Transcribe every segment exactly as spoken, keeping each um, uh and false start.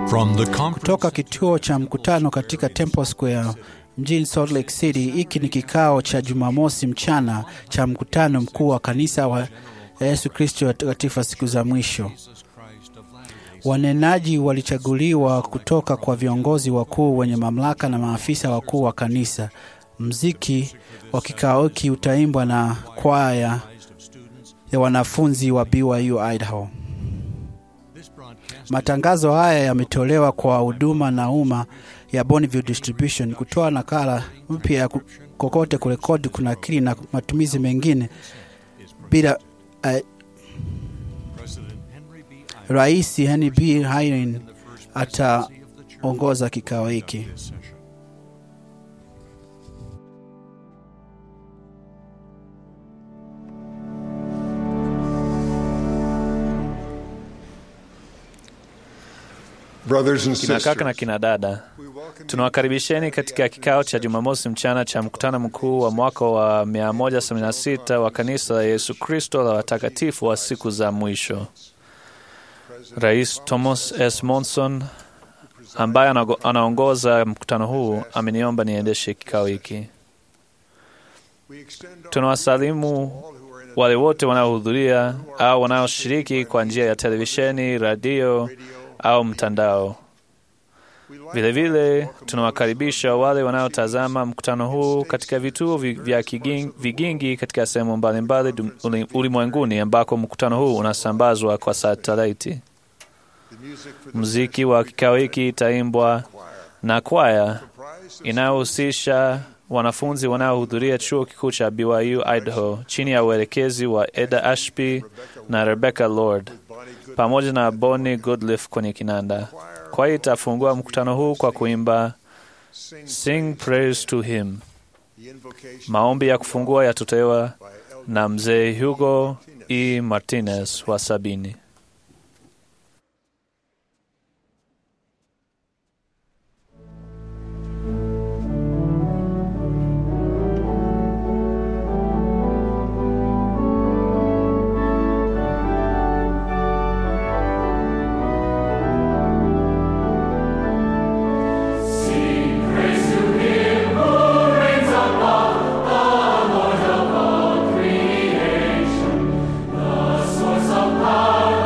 From the conference Kutoka kituo cha mkutano katika Temple Square mjini Salt Lake City, hiki ni kikao cha Jumamosi mchana cha mkutano mkuu wa kanisa wa Yesu Kristo katika siku za mwisho. Wanenaji walichaguliwa kutoka kwa viongozi wakuu wenye mamlaka na maafisa wakuu wa kanisa. Mziki wa kikao hiki utaimbwa na kwaya ya wanafunzi wa B Y U Idaho. Matangazo haya yametolewa kwa huduma na umma ya Bonneville Distribution. Kutoa nakala mpya ya kokote kurekodi, kunakili na matumizi mengine bila uh, Rais Henry B. Eyring ataongoza kikao hiki. Kina kaka na kina dada, tunawakaribisheni katika kikao cha Jumamosi mchana cha mkutano mkuu wa mwaka wa mia moja sabini na sita wa kanisa la Yesu Kristo la watakatifu wa siku za mwisho. Rais Thomas S. Monson ambaye anaongoza mkutano huu ameniomba niendeshe kikao hiki. Tunawasalimu wale wote wanaohudhuria au wanaoshiriki kwa njia ya televisheni, radio au mtandao. Vile vile tunawakaribisha wale wanaotazama mkutano huu katika vituo vya vigingi katika sehemu mbalimbali ulimwenguni ambako mkutano huu unasambazwa kwa satelaiti. Muziki wa kikao hiki itaimbwa na kwaya inayohusisha wanafunzi wanaohudhuria chuo kikuu cha B Y U Idaho chini ya uelekezi wa Eda Ashby na Rebecca Lord pamoja na Bonnie Goodliff kwenye kinanda. Kwaya itafungua mkutano huu kwa kuimba Sing Praise to Him. Maombi ya kufungua yatolewa na mzee Hugo E. Martinez wa Sabini. Power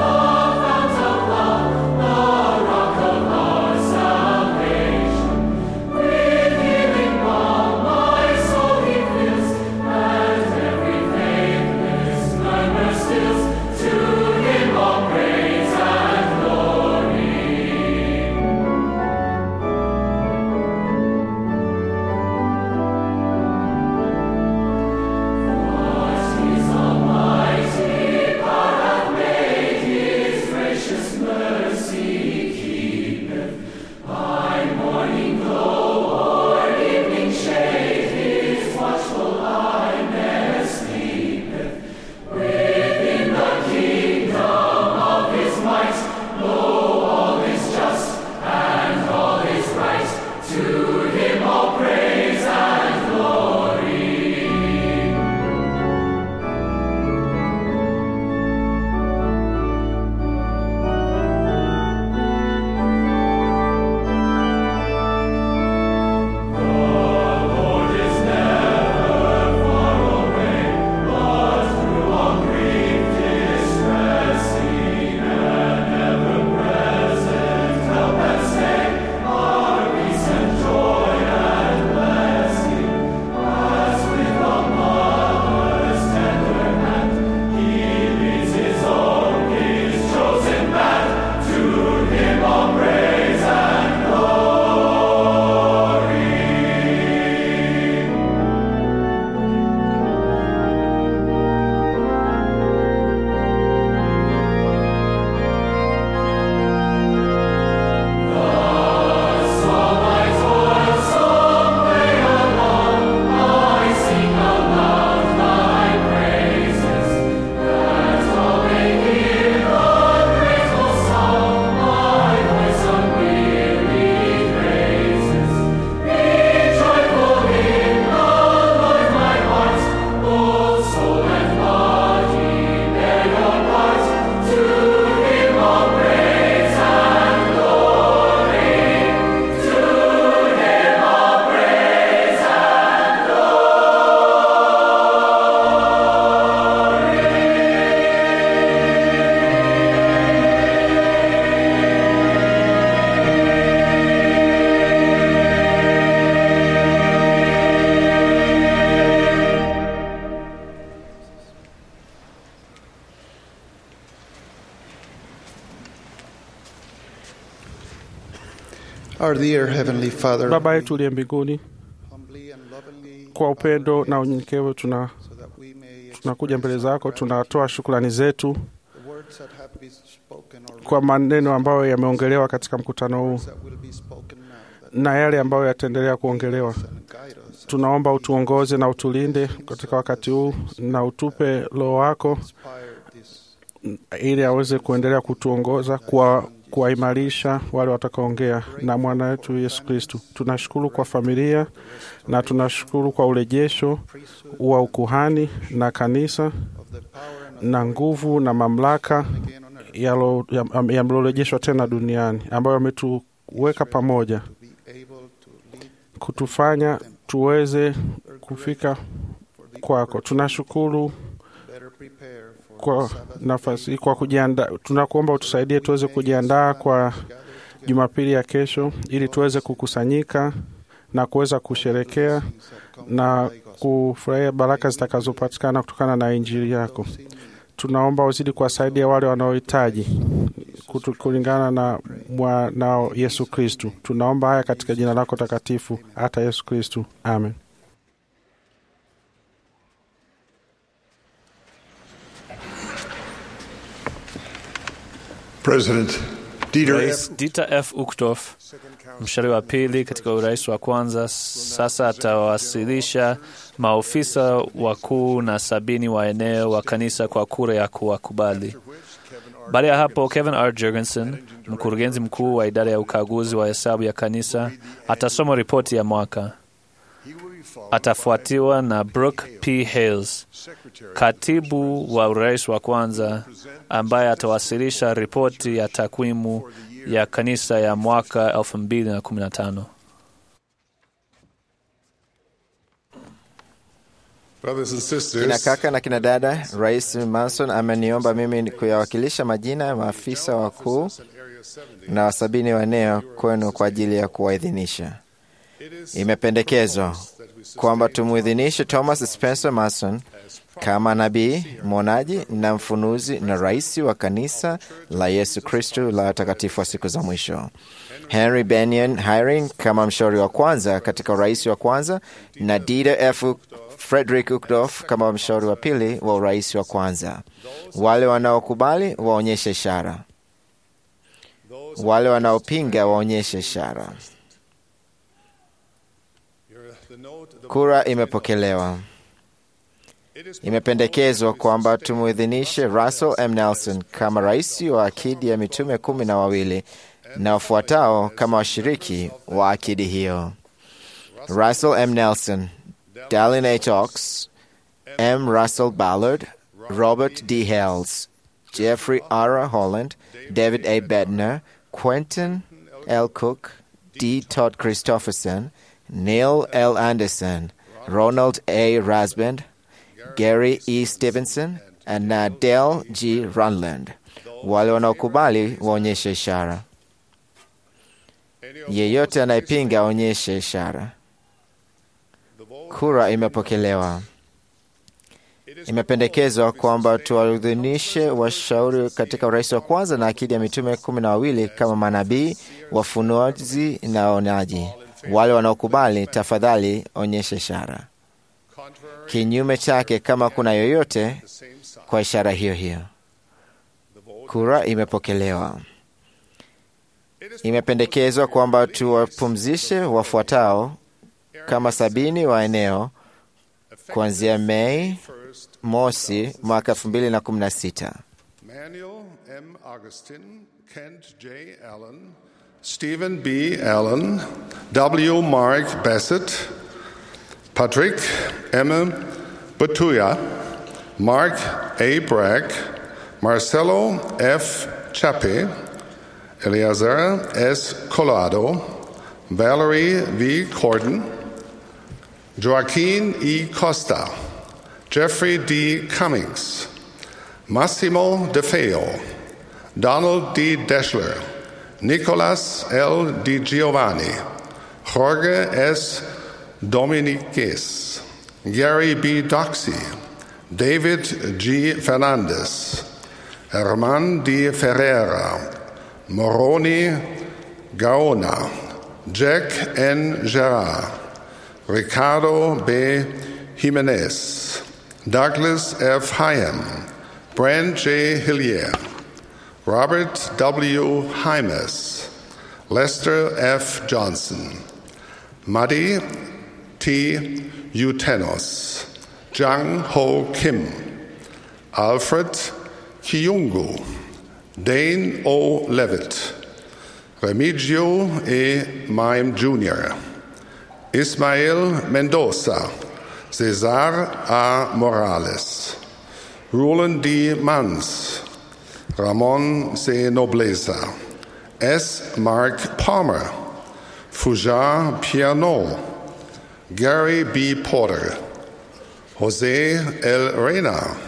Our dear Heavenly Father, Baba yetu uliye mbinguni, kwa upendo na unyenyekevu tuna tunakuja mbele zako, tunatoa shukrani zetu kwa maneno ambayo yameongelewa katika mkutano huu na yale ambayo yataendelea kuongelewa. Tunaomba utuongoze na utulinde katika wakati huu na utupe Roho wako ili aweze kuendelea kutuongoza kwa kuwaimarisha wale watakaoongea na mwana wetu Yesu Kristo. Tunashukuru kwa familia na tunashukuru kwa urejesho wa ukuhani na kanisa na nguvu na mamlaka yamerejeshwa tena duniani ambayo yametuweka pamoja kutufanya tuweze kufika kwako. Tunashukuru kwa nafasi kwa kujiandaa. Tunakuomba utusaidie tuweze kujiandaa kwa Jumapili ya kesho ili tuweze kukusanyika na kuweza kusherekea na kufurahia baraka zitakazopatikana kutokana na injili yako. Tunaomba uzidi kuwasaidia wale wanaohitaji kulingana na mwanao Yesu Kristo. Tunaomba haya katika jina lako takatifu, hata Yesu Kristo. Amen. President Dieter Rais Dieter F. Uchtdorf, mshauri wa pili katika urais wa kwanza, sasa atawasilisha maofisa wakuu na sabini wa eneo wa kanisa kwa kura ya kuwakubali. Baada ya hapo, Kevin R. Jurgensen, mkurugenzi mkuu wa idara ya ukaguzi wa hesabu ya kanisa, atasoma ripoti ya mwaka. Atafuatiwa na Brooke P. Hales, katibu wa urais wa kwanza, ambaye atawasilisha ripoti ya takwimu ya kanisa ya mwaka elfu mbili kumi na tano. Kina kaka na kina dada, Rais Manson ameniomba mimi kuyawakilisha majina ya maafisa wakuu na wasabini wa eneo kwenu kwa ajili ya kuwaidhinisha. Imependekezwa kwamba tumuidhinishe Thomas Spencer Mason kama nabii, mwonaji na mfunuzi na rais wa kanisa la Yesu Kristo la watakatifu wa siku za mwisho. Henry Benyon Hiring kama mshauri wa kwanza katika urais wa kwanza na Dieter F. Frederick Uchtdorf kama mshauri wa pili wa urais wa kwanza. Wale wanaokubali waonyeshe ishara. Wale wanaopinga waonyeshe ishara. Kura imepokelewa. Imependekezwa kwamba tumuidhinishe Russell M. Nelson kama rais wa akidi ya mitume kumi na wawili na wafuatao kama washiriki wa akidi hiyo: Russell M. Nelson, Dallin H. Oaks, M. Russell Ballard, Robert D. Hales, Jeffrey R. Holland, David A. Bednar, Quentin L. Cook, D. Todd Christopherson, Neil L. Anderson, Ronald A. Rasband, Gary E. Stevenson, and Nadel G. Runland. Wale wanaokubali waonyeshe ishara. Yeyote anayepinga aonyeshe ishara. Kura imepokelewa. Imependekezwa kwamba tuwaidhinishe washauri katika urais wa kwanza na akidi ya mitume kumi na wawili kama manabii, wafunuzi na waonaji. Wale wanaokubali, tafadhali onyeshe ishara. Kinyume chake, kama kuna yoyote, kwa ishara hiyo hiyo. Kura imepokelewa. Imependekezwa kwamba tuwapumzishe wafuatao kama sabini wa eneo kuanzia Mei mosi mwaka elfu mbili na kumi na sita. Manuel M. Augustin, Kent J. Allen, Stephen B. Allen, W. Mark Bassett, Patrick M. Batuya, Mark A. Bragg, Marcelo F. Chape, Eleazar S. Collado, Valerie V. Corden, Joaquin E. Costa, Jeffrey D. Cummings, Massimo De Feo, Donald D. Deschler, Nicolas L. Di Giovanni, Jorge S. Dominiquez, Gary B. Doxey, David G. Fernandez, Herman D. Ferreira, Moroni Gaona, Jack N. Gerard, Ricardo B. Jimenez, Douglas F. Hyam, Brand J. Hillier, Robert W. Hymes, Lester F. Johnson, Muddy T. Utenos, Jang Ho Kim, Alfred Kiyungu, Dane O. Levitt, Remigio E. Mime Junior, Ismael Mendoza, Cesar A. Morales, Roland D. Mans, Ramon C. Nobleza, S. Mark Palmer, Fujar Piano, Gary B. Porter, Jose L. Reyna,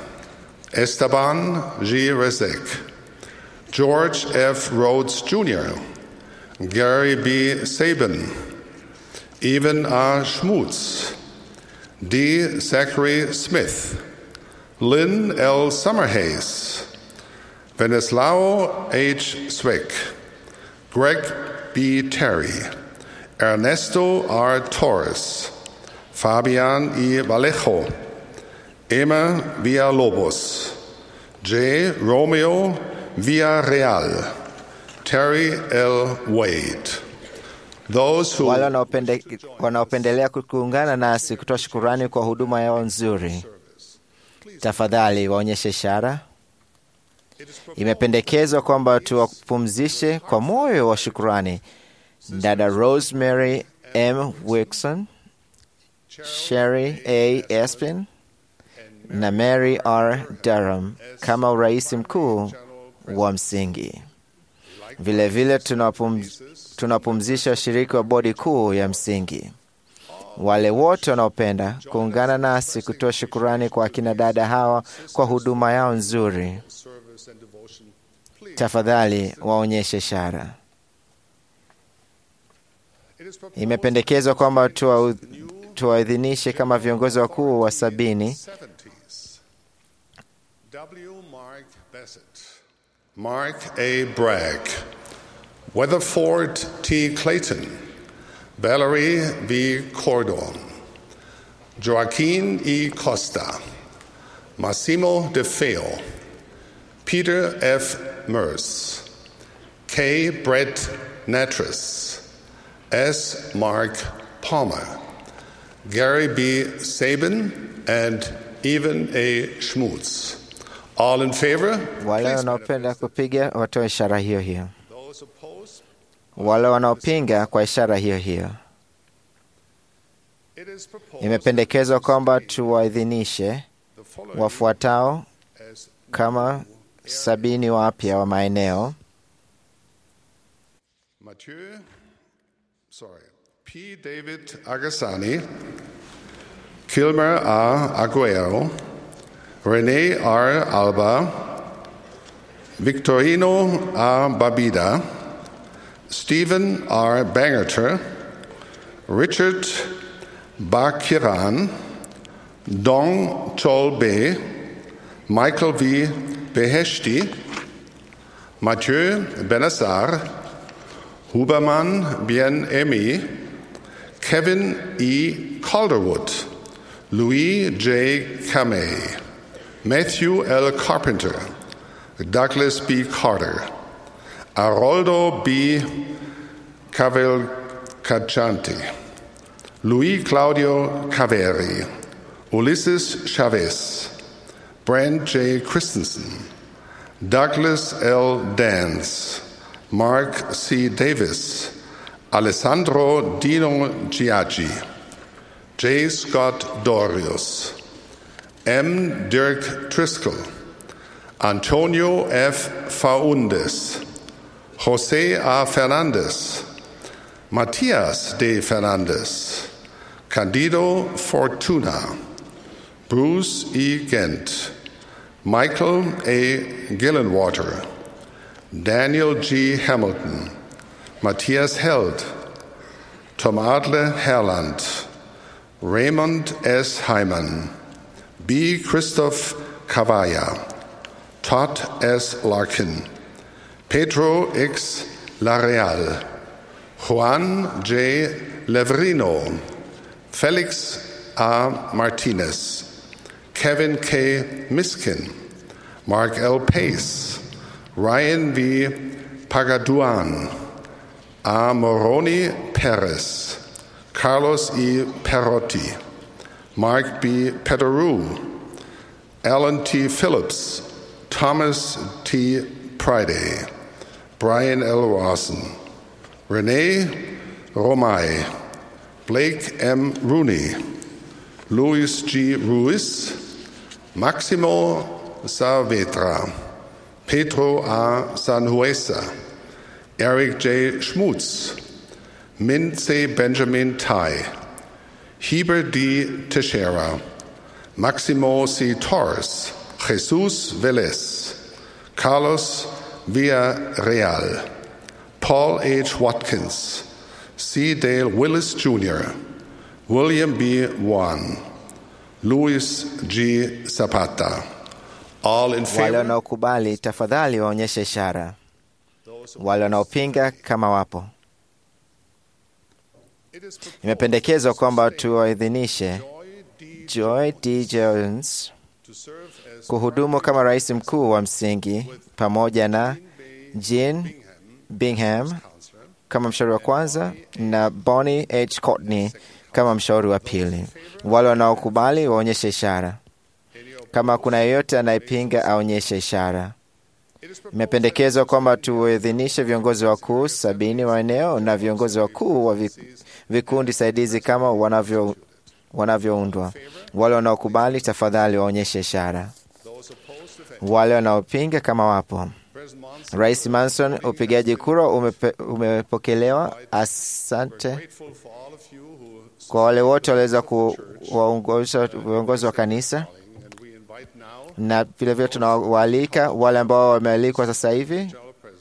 Esteban G. Rezek, George F. Rhodes Junior, Gary B. Sabin, Evan R. Schmutz, D. Zachary Smith, Lynn L. Summerhays, Venislao H. Zwick, Greg B. Terry, Ernesto R. Torres, Fabian E. Vallejo, Emma Villalobos, J. Romeo Villarreal, Terry L. Wade. Those who wale wanaopende, wanaopendelea kuungana nasi kutoa shukurani kwa huduma yao nzuri, tafadhali waonyeshe ishara. Imependekezwa kwamba tuwapumzishe kwa moyo wa shukurani dada Rosemary M. Wilson, Sherry A. Espin na Mary R. Durham kama urais mkuu wa msingi. Vilevile tunapumzisha washiriki wa bodi kuu ya msingi. Wale wote wanaopenda kuungana nasi kutoa shukurani kwa akina dada hawa kwa huduma yao nzuri, tafadhali waonyeshe ishara. Imependekezwa kwamba tuwaidhinishe kama viongozi wakuu wa sabini. W. Mark Bassett, Mark A. Bragg, Weatherford T. Clayton, Valerie V. Cordon, Joaquin E. Costa, Massimo De Feo, Peter F. Merce, K. Brett Natras, S. Mark Palmer, Gary B. Sabin, and Evan A. Schmutz. All in favor? Wale wanaopenda kupiga watoe ishara hiyo hiyo. Wale wanaopinga kwa ishara hiyo hiyo. Imependekezwa kwamba tuwaidhinishe wafuatao kama sabini wapya wa maeneo: Mathieu, sorry, P. David Agassani, Kilmer A. Aguero, Rene R. Alba, Victorino A. Babida, Stephen R. Bangerter, Richard Bakiran, Dong Cholbe, Michael V. Beheshti, Mathieu Benassar, Huberman Bien-Emi, Kevin E. Calderwood, Louis J. Kamei, Matthew L. Carpenter, Douglas B. Carter, Aroldo B. Cavalcanti, Luis Claudio Caveri, Ulysses Chavez, Brand J. Christensen, Douglas L. Dance, Mark C. Davis, Alessandro Dino Giaggi, J. Scott Dorius, M. Dirk Driscoll, Antonio F. Faundes, Jose A. Fernandez, Matias D. Fernandez, Candido Fortuna, Bruce E. Gent, Michael A. Gillenwater, Daniel G. Hamilton, Matthias Held, Tom Adler Herland, Raymond S. Hyman, B. Christoph Cavalla, Todd S. Larkin, Pedro X. Lareal, Juan J. Leverino, Felix A. Martinez, Kevin K. Miskin, Mark L. Pace, Ryan V. Pagaduan, A. Moroni Perez, Carlos E. Perotti, Mark B. Pederou, Alan T. Phillips, Thomas T. Priday, Brian L. Rawson, Renee Romay, Blake M. Rooney, Luis G. Ruiz, Maximo Saavedra, Pedro A. Sanhuesa, Eric J. Schmutz, Min C. Benjamin Tai, Heber D. Teixeira, Maximo C. Torres, Jesus Velez, Carlos Villarreal, Paul H. Watkins, C. Dale Willis Junior, William B. Wan, Luis G. Zapata. All in Wale favor? wanaokubali tafadhali waonyeshe ishara. Wale wanaopinga kama wapo. Imependekezwa kwamba tuwaidhinishe Joy D. Jones kuhudumu kama rais mkuu wa msingi pamoja na Jean Bingham kama mshauri wa kwanza na Bonnie H. Courtney kama mshauri wa pili. Wale wanaokubali waonyeshe ishara. Kama kuna yeyote anayepinga aonyeshe ishara. Imependekezwa kwamba tuwaidhinishe viongozi wakuu sabini wa eneo na viongozi wakuu wa vikundi saidizi kama wanavyo wanavyoundwa. Wale wanaokubali tafadhali waonyeshe ishara. Wale wanaopinga kama wapo. Rais Manson, upigaji kura umepe, umepokelewa. Asante kwa wale wote waliweza kuwaongoza viongozi wa kanisa, na vile vile tunawaalika wale ambao wamealikwa sasa hivi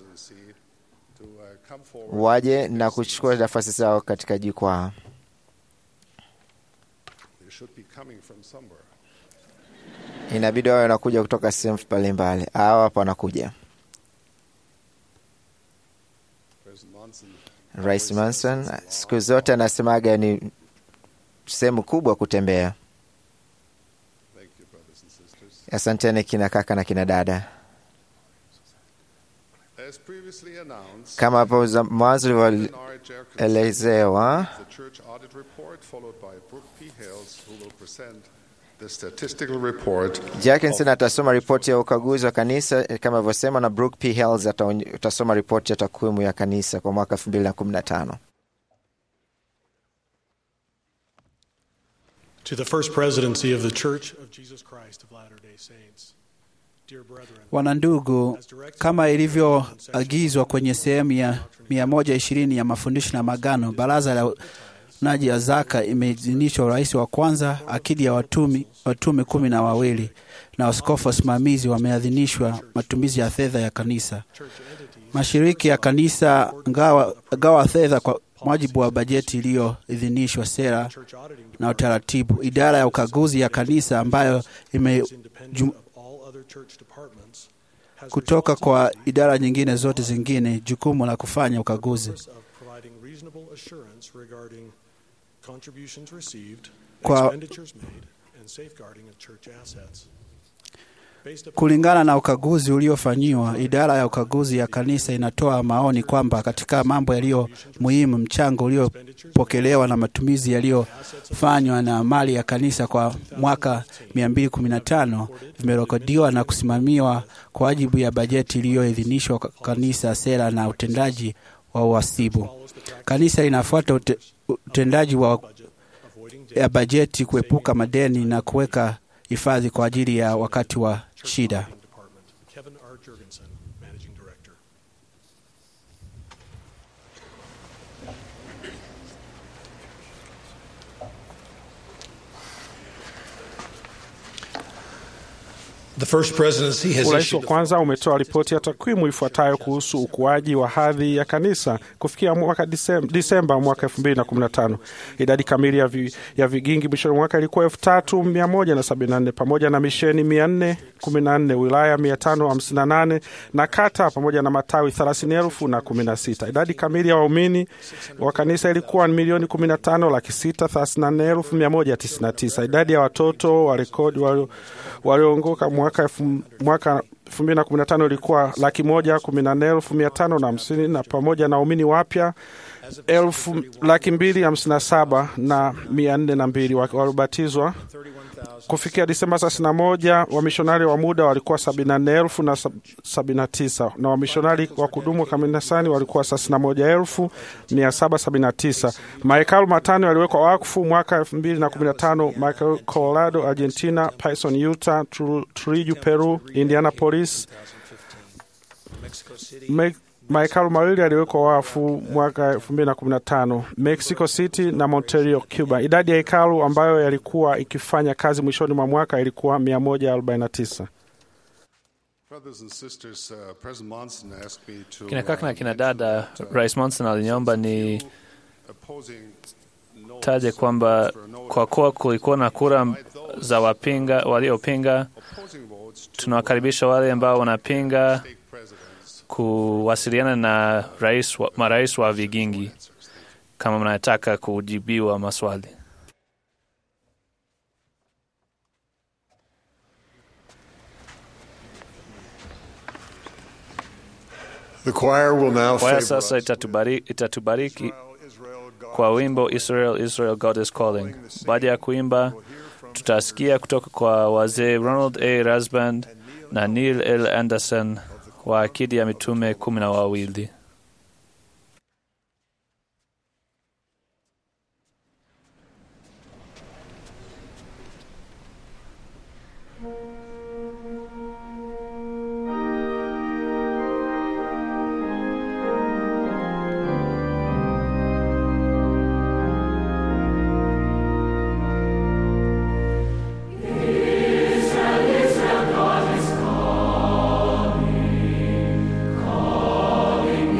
waje na kuchukua nafasi zao katika jukwaa. Inabidi wao wanakuja kutoka sehemu mbalimbali. Hao hapa wanakuja. Rais Manson siku zote anasemaga ni sehemu kubwa kutembea. Asanteni kina kaka na kina dada. Kama hapo mwanzo walielezewa, Jackinson atasoma ripoti ya ukaguzi wa kanisa kama alivyosema, na Brooke P. Hales atasoma ripoti ya takwimu ya kanisa kwa mwaka elfu mbili na kumi na tano. To the First Presidency of the Church of Jesus Christ of Latter-day Saints. Wanandugu, kama ilivyoagizwa kwenye sehemu ya mia moja ishirini ya mafundisho na magano, baraza la unaji ya zaka imeidhinishwa urais wa kwanza, akidi ya watumi, watume kumi na wawili na askofu wasimamizi wameadhinishwa matumizi ya fedha ya kanisa. Mashiriki ya kanisa ngawa, gawa fedha kwa mujibu wa bajeti iliyoidhinishwa, sera na utaratibu. Idara ya ukaguzi ya kanisa ambayo ime jum, kutoka kwa idara nyingine zote zingine jukumu la kufanya ukaguzi kwa kulingana na ukaguzi uliofanyiwa. Idara ya ukaguzi ya kanisa inatoa maoni kwamba katika mambo yaliyo muhimu, mchango uliopokelewa na matumizi yaliyofanywa na mali ya kanisa kwa mwaka mia mbili kumi na tano vimerekodiwa na kusimamiwa kwa wajibu ya bajeti iliyoidhinishwa kanisa, sera na utendaji wa uhasibu. Kanisa inafuata ute, utendaji wa ya bajeti, kuepuka madeni na kuweka hifadhi kwa ajili ya wakati wa shida. Urais wa kwanza umetoa ripoti ya takwimu ifuatayo kuhusu ukuaji wa hadhi ya kanisa kufikia mwaka Disemba mwaka elfu mbili na kumi na tano. Idadi kamili ya, vi, ya vigingi mwishoni mwaka ilikuwa elfu tatu mia moja sabini na nne pamoja na misheni mia nne kumi na nne, wilaya mia tano hamsini na nane na kata pamoja na matawi thelathini elfu na kumi na sita. Idadi kamili ya waumini wa kanisa ilikuwa milioni kumi na tano laki sita thelathini na nne elfu mia moja tisini na tisa. Idadi ya watoto wa rekodi walioongoka mwaka mwaka elfu mbili na kumi na tano ilikuwa laki moja kumi na nne elfu mia tano na hamsini, na pamoja na waumini wapya elfu laki mbili hamsini na saba na mia nne na mbili walibatizwa. Kufikia Disemba thelathini na moja, wamishonari wa muda walikuwa sabini na nne elfu na sabini na tisa na wamishonari wa kudumu kanisani walikuwa thelathini na moja elfu mia saba sabini na tisa. Mahekalu matano yaliwekwa wakfu mwaka elfu mbili na kumi na tano: Michael, Colorado, Argentina; Payson, Utah; Trujillo, Peru; Indianapolis. Me Mahekalu mawili yaliwekwa wakfu mwaka elfu mbili na kumi na tano: Mexico City na Monterrey, Cuba. Idadi ya hekalu ambayo yalikuwa ikifanya kazi mwishoni mwa mwaka ilikuwa mia moja arobaini na tisa. Kina kaka na kina dada, Rais Monson aliniomba ni taje kwamba kwa kuwa kulikuwa na kura za wapinga waliopinga, tunawakaribisha wale ambao wanapinga kuwasiliana na rais wa, marais wa vigingi kama mnataka kujibiwa maswali. The choir will now Kwaya sasa itatubariki, itatubariki kwa wimbo Israel, Israel, God is Calling. Baada ya kuimba, tutasikia kutoka kwa wazee Ronald A. Rasband na Neil L. Anderson wa Akidi ya Mitume kumi na wawili. Israel, God is calling, calling.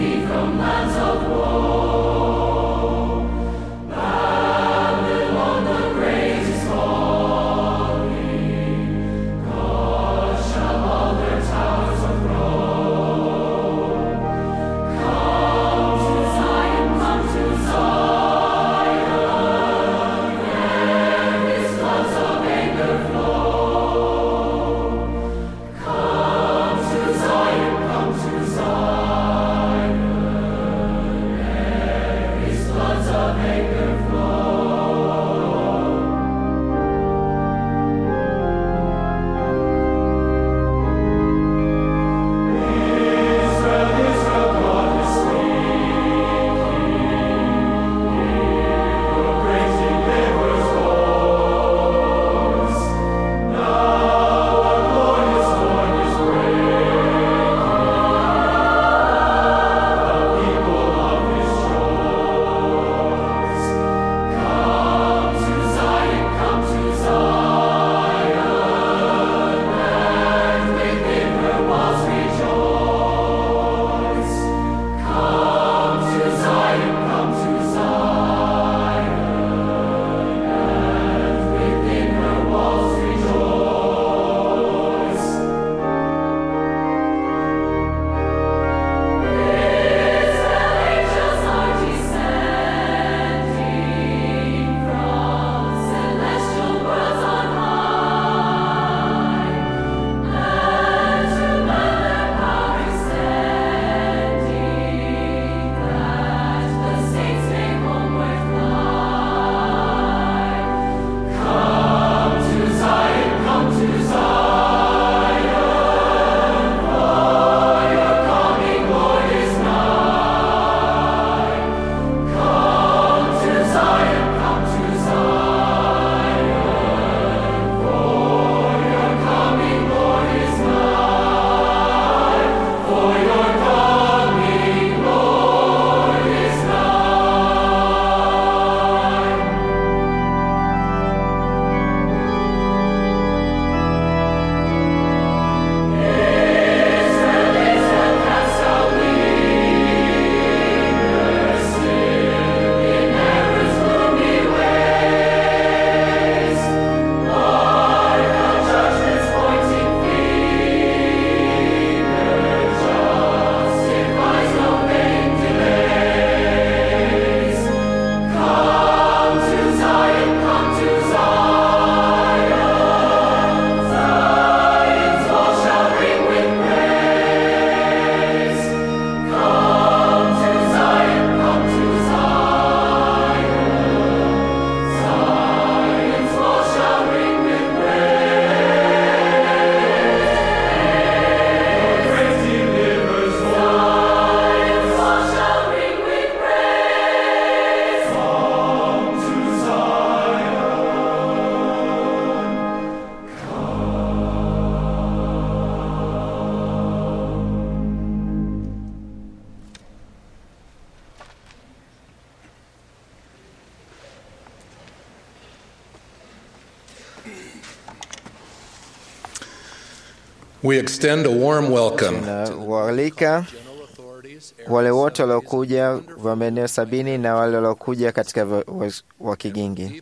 We extend a warm welcome Tunawaalika wale wote waliokuja wa maeneo sabini na wale waliokuja katika wa Kigingi.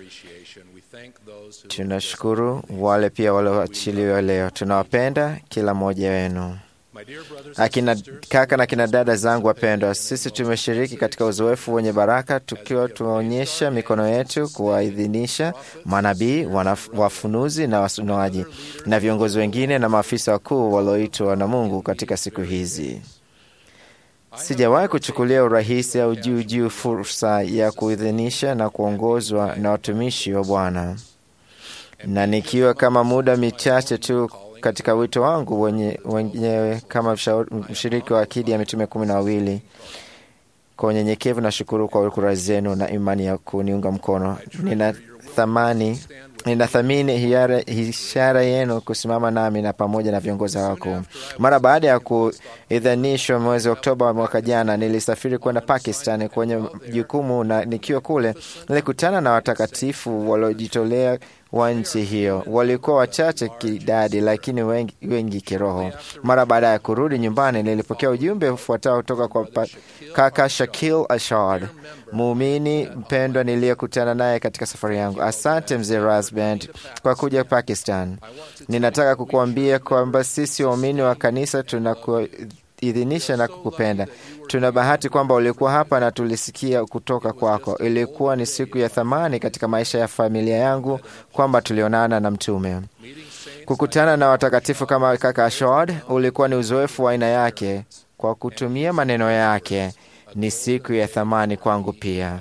Tunashukuru wale pia walioachiliwa leo. Tunawapenda kila mmoja wenu. Akina kaka na kina dada zangu wapendwa, sisi tumeshiriki katika uzoefu wenye baraka tukiwa tunaonyesha mikono yetu kuwaidhinisha manabii, wafunuzi na wasunuaji na viongozi wengine na maafisa wakuu walioitwa na Mungu katika siku hizi. Sijawahi kuchukulia urahisi au juu juu fursa ya kuidhinisha na kuongozwa na watumishi wa Bwana, na nikiwa kama muda michache tu katika wito wangu wenye, wenyewe kama mshiriki wa akidi ya mitume kumi na wawili. Kwa unyenyekevu na shukuru kwa kura zenu na imani ya kuniunga mkono. Nina thamani Ninathamini ishara yenu kusimama nami na pamoja na viongozi wako. Mara baada ya kuidhinishwa mwezi Oktoba mwaka jana, nilisafiri kwenda Pakistan kwenye jukumu, na nikiwa kule nilikutana na watakatifu waliojitolea wa nchi hiyo. Walikuwa wachache kidadi lakini wengi, wengi kiroho. Mara baada ya kurudi nyumbani, nilipokea ujumbe ufuatao kutoka kwa kaka Shakil Ashad, muumini mpendwa niliyekutana naye katika safari yangu. Asante mzee Rasband kwa kuja Pakistan. Ninataka kukuambia kwamba sisi waumini wa kanisa tunakuidhinisha na kukupenda. Tuna bahati kwamba ulikuwa hapa na tulisikia kutoka kwako. Ilikuwa ni siku ya thamani katika maisha ya familia yangu kwamba tulionana na mtume. Kukutana na watakatifu kama kaka Ashad ulikuwa ni uzoefu wa aina yake. Kwa kutumia maneno yake, ni siku ya thamani kwangu pia.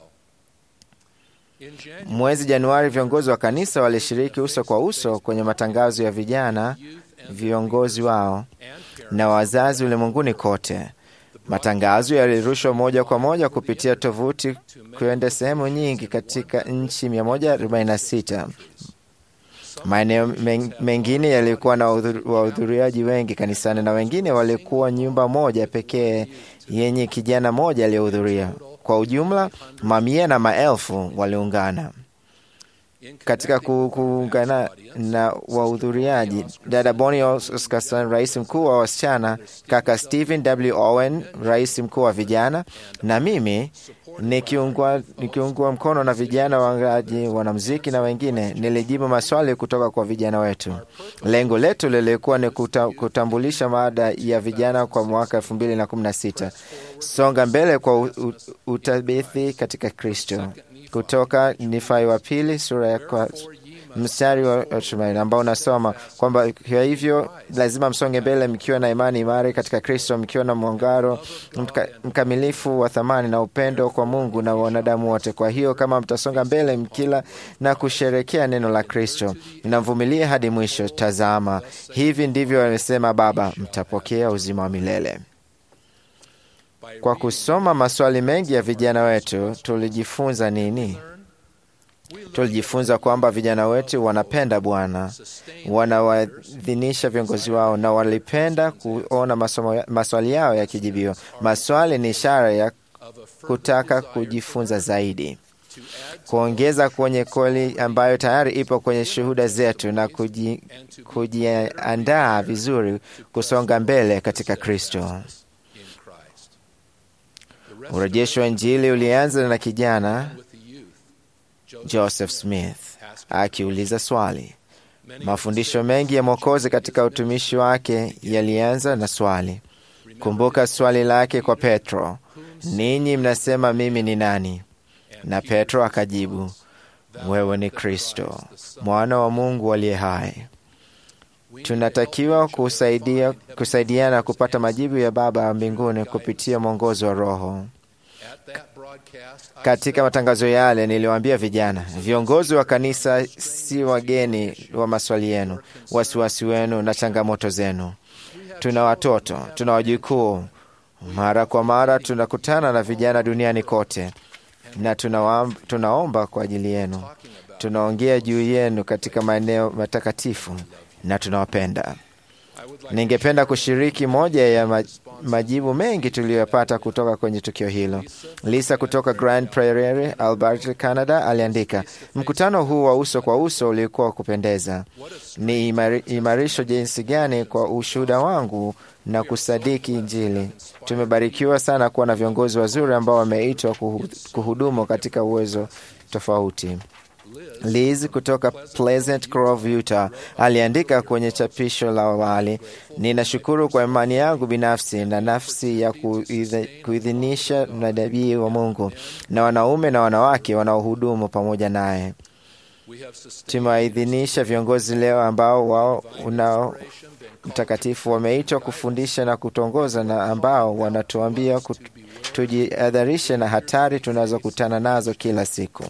Mwezi Januari, viongozi wa kanisa walishiriki uso kwa uso kwenye matangazo ya vijana, viongozi wao na wazazi ulimwenguni kote. Matangazo yalirushwa moja kwa moja kupitia tovuti kwenda sehemu nyingi katika nchi mia moja arobaini na sita. Maeneo mengine yalikuwa na wahudhuriaji wengi kanisani, na wengine walikuwa nyumba moja pekee yenye kijana moja aliyehudhuria. Kwa ujumla, mamia na maelfu waliungana. Katika kuungana na wahudhuriaji, dada Bonnie Oscarson, rais mkuu wa wasichana, kaka Stephen W. Owen, rais mkuu wa vijana, na mimi nikiungwa, nikiungwa mkono na vijana waangaji, wanamuziki na wengine, nilijibu maswali kutoka kwa vijana wetu. Lengo letu lilikuwa ni kuta, kutambulisha mada ya vijana kwa mwaka elfu mbili na kumi na sita. Songa mbele kwa utabithi katika Kristo. Kutoka Nifai wa pili sura ya kwa mstari wa tumaini ambao unasoma kwamba kwa hivyo lazima msonge mbele mkiwa na imani imara katika Kristo, mkiwa na mwangaro mka, mkamilifu wa thamani na upendo kwa Mungu na wanadamu wote. Kwa hiyo kama mtasonga mbele mkila na kusherekea neno la Kristo na mvumilie hadi mwisho, tazama, hivi ndivyo amesema Baba, mtapokea uzima wa milele. Kwa kusoma maswali mengi ya vijana wetu, tulijifunza nini? Tulijifunza kwamba vijana wetu wanapenda Bwana, wanawadhinisha viongozi wao, na walipenda kuona masomo, maswali yao yakijibiwa. Maswali ni ishara ya kutaka kujifunza zaidi, kuongeza kwenye kweli ambayo tayari ipo kwenye shuhuda zetu, na kuji, kujiandaa vizuri kusonga mbele katika Kristo. Urejesho wa Injili ulianza na kijana Joseph Smith akiuliza swali. Mafundisho mengi ya Mwokozi katika utumishi wake yalianza na swali. Kumbuka swali lake kwa Petro, ninyi mnasema mimi ni nani? Na Petro akajibu, wewe ni Kristo, mwana wa Mungu aliye hai. Tunatakiwa kusaidia, kusaidiana kupata majibu ya Baba mbinguni kupitia mwongozo wa Roho. Katika matangazo yale niliwaambia vijana, viongozi wa kanisa si wageni wa maswali yenu, wasiwasi wenu na changamoto zenu. Tuna watoto, tuna wajukuu. Mara kwa mara tunakutana na vijana duniani kote, na tunaomba, tunaomba kwa ajili yenu. Tunaongea juu yenu katika maeneo matakatifu na tunawapenda. Ningependa kushiriki moja ya majibu mengi tuliyopata kutoka kwenye tukio hilo. Lisa kutoka Grand Prairie, Alberta, Canada aliandika, mkutano huu wa uso kwa uso ulikuwa wa kupendeza. Ni imari, imarisho jinsi gani kwa ushuhuda wangu na kusadiki Injili. Tumebarikiwa sana kuwa na viongozi wazuri ambao wameitwa kuhudumu katika uwezo tofauti. Liz kutoka Pleasant Grove, Utah aliandika kwenye chapisho la awali, ninashukuru kwa imani yangu binafsi na nafsi ya kuidhinisha manabii wa Mungu na wanaume na wanawake wanaohudumu pamoja naye. Tumewaidhinisha viongozi leo ambao wao unao mtakatifu wameitwa kufundisha na kutongoza na ambao wanatuambia tujihadharishe na hatari tunazokutana nazo kila siku.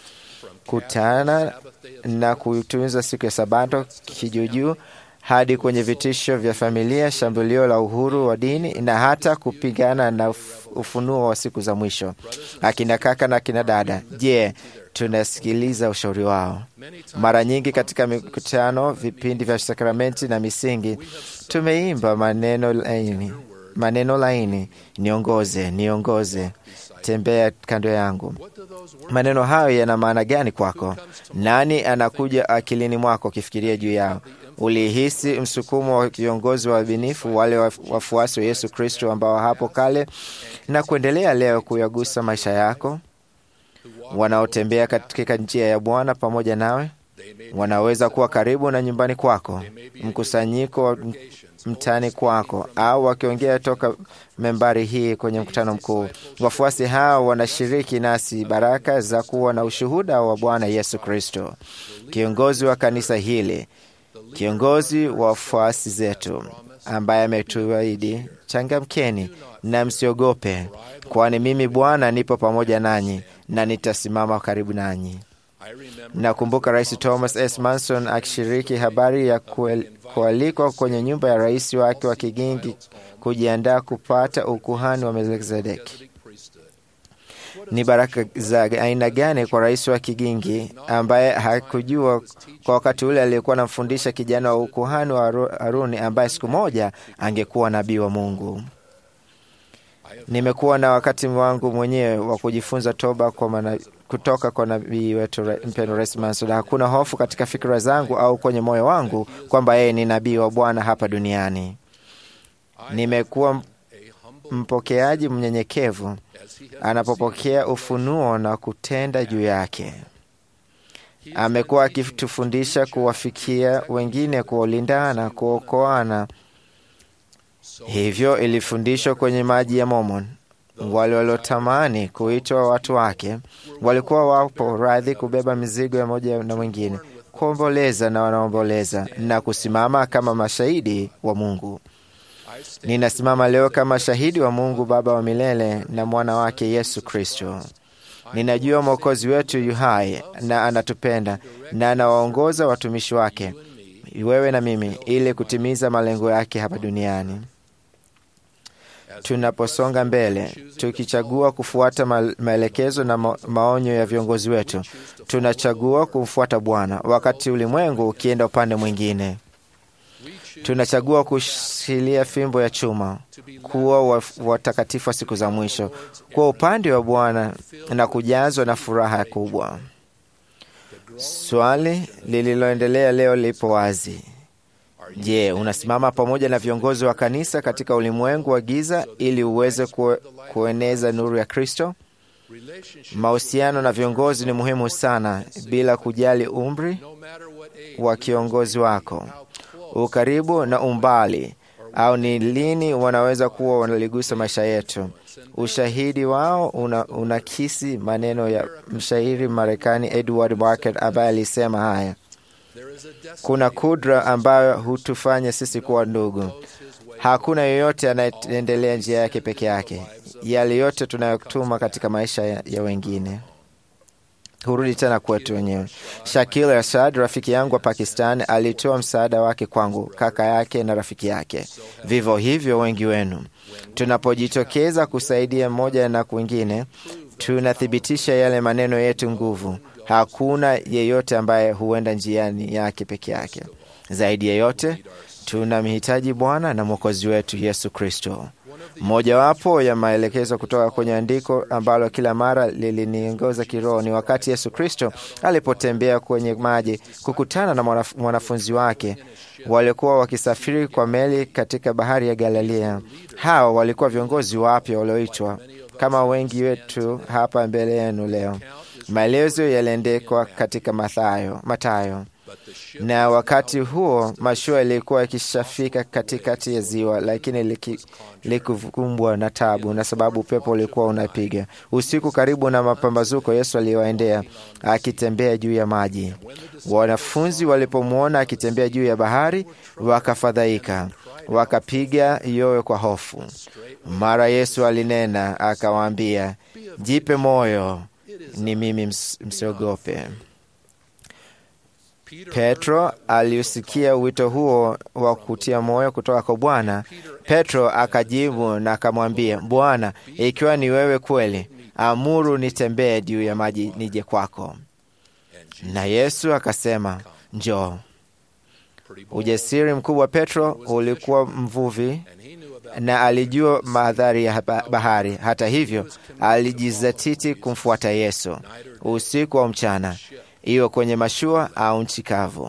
Kutana na kuitunza siku ya Sabato kijuujuu hadi kwenye vitisho vya familia, shambulio la uhuru wa dini na hata kupigana na ufunuo wa siku za mwisho. Akina kaka na akina dada, je, tunasikiliza ushauri wao? Mara nyingi katika mikutano, vipindi vya sakramenti na misingi, tumeimba maneno laini, maneno laini, niongoze, niongoze, tembea kando yangu. Maneno hayo yana maana gani kwako? Nani anakuja akilini mwako kifikiria juu yao? Ulihisi msukumo wa viongozi wa wabinifu, wale wafuasi wa Yesu Kristo ambao hapo kale na kuendelea leo kuyagusa maisha yako? Wanaotembea katika njia ya Bwana pamoja nawe? Wanaweza kuwa karibu na nyumbani kwako, mkusanyiko wa mtani kwako, au wakiongea toka membari hii kwenye mkutano mkuu. Wafuasi hao wanashiriki nasi baraka za kuwa na ushuhuda wa Bwana Yesu Kristo. Kiongozi wa kanisa hili, kiongozi wa wafuasi zetu ambaye ametuahidi, changamkeni na msiogope, kwani mimi Bwana nipo pamoja nanyi na nitasimama karibu nanyi. Nakumbuka Rais Thomas S. Manson akishiriki habari ya kualikwa kwenye nyumba ya rais wake wa kigingi kujiandaa kupata ukuhani wa Melkizedeki. Ni baraka za aina gani kwa rais wa kigingi ambaye hakujua kwa wakati ule aliyekuwa anamfundisha kijana wa ukuhani wa Haruni ambaye siku moja angekuwa nabii wa Mungu. Nimekuwa na wakati wangu mwenyewe wa kujifunza toba kwa mana, kutoka kwa nabii wetu mpendwa Rais Manson. Hakuna hofu katika fikra zangu au kwenye moyo wangu kwamba yeye ni nabii wa Bwana hapa duniani. Nimekuwa mpokeaji mnyenyekevu anapopokea ufunuo na kutenda juu yake. Amekuwa akitufundisha kuwafikia wengine, kuwalindana, kuokoana. Hivyo ilifundishwa kwenye maji ya Mormon. Wale waliotamani kuitwa watu wake walikuwa wapo radhi kubeba mizigo ya moja na mwingine, kuomboleza na wanaomboleza, na kusimama kama mashahidi wa Mungu. Ninasimama leo kama shahidi wa Mungu Baba wa milele na mwana wake Yesu Kristo. Ninajua Mwokozi wetu yu hai na anatupenda na anawaongoza watumishi wake, wewe na mimi, ili kutimiza malengo yake hapa duniani. Tunaposonga mbele, tukichagua kufuata maelekezo na maonyo ya viongozi wetu, tunachagua kumfuata Bwana wakati ulimwengu ukienda upande mwingine. Tunachagua kushikilia fimbo ya chuma, kuwa watakatifu wa siku za mwisho, kuwa upande wa Bwana na kujazwa na furaha kubwa. Swali lililoendelea leo lipo wazi. Je, unasimama pamoja na viongozi wa kanisa katika ulimwengu wa giza ili uweze kueneza nuru ya Kristo? Mahusiano na viongozi ni muhimu sana, bila kujali umri wa kiongozi wako, ukaribu na umbali, au ni lini wanaweza kuwa wanaligusa maisha yetu. Ushahidi wao unakisi una maneno ya mshairi Marekani Edward Market ambaye alisema haya: kuna kudra ambayo hutufanya sisi kuwa ndugu. Hakuna yeyote anayendelea njia yake peke yake. Yale yote tunayotuma katika maisha ya, ya wengine hurudi tena kwetu wenyewe. Shakil Rashad, rafiki yangu wa Pakistan, alitoa msaada wake kwangu, kaka yake na rafiki yake. Vivyo hivyo wengi wenu. Tunapojitokeza kusaidia mmoja na kwingine, tunathibitisha yale maneno yetu nguvu. Hakuna yeyote ambaye huenda njiani yake peke yake. Zaidi ya yote, tunamhitaji Bwana na Mwokozi wetu Yesu Kristo. Mojawapo ya maelekezo kutoka kwenye andiko ambalo kila mara liliniongoza kiroho ni wakati Yesu Kristo alipotembea kwenye maji kukutana na mwanaf mwanafunzi wake walikuwa wakisafiri kwa meli katika bahari ya Galilea. Hao walikuwa viongozi wapya walioitwa kama wengi wetu hapa mbele yenu leo. Maelezo yaliandikwa katika Mathayo, Mathayo. Na wakati huo mashua ilikuwa ikishafika katikati ya ziwa, lakini likukumbwa na tabu na sababu upepo ulikuwa unapiga. Usiku karibu na mapambazuko, Yesu aliwaendea akitembea juu ya maji. Wanafunzi walipomwona akitembea juu ya bahari wakafadhaika, wakapiga yowe kwa hofu. Mara Yesu alinena akawaambia, jipe moyo, ni mimi, msiogope. Petro aliusikia wito huo wa kutia moyo kutoka kwa Bwana. Petro akajibu na akamwambia, Bwana, ikiwa ni wewe kweli, amuru nitembee juu ya maji nije kwako. Na Yesu akasema, njoo. Ujasiri mkubwa Petro ulikuwa mvuvi na alijua madhari ya bahari. Hata hivyo, alijizatiti kumfuata Yesu usiku au mchana, iwe kwenye mashua au nchi kavu.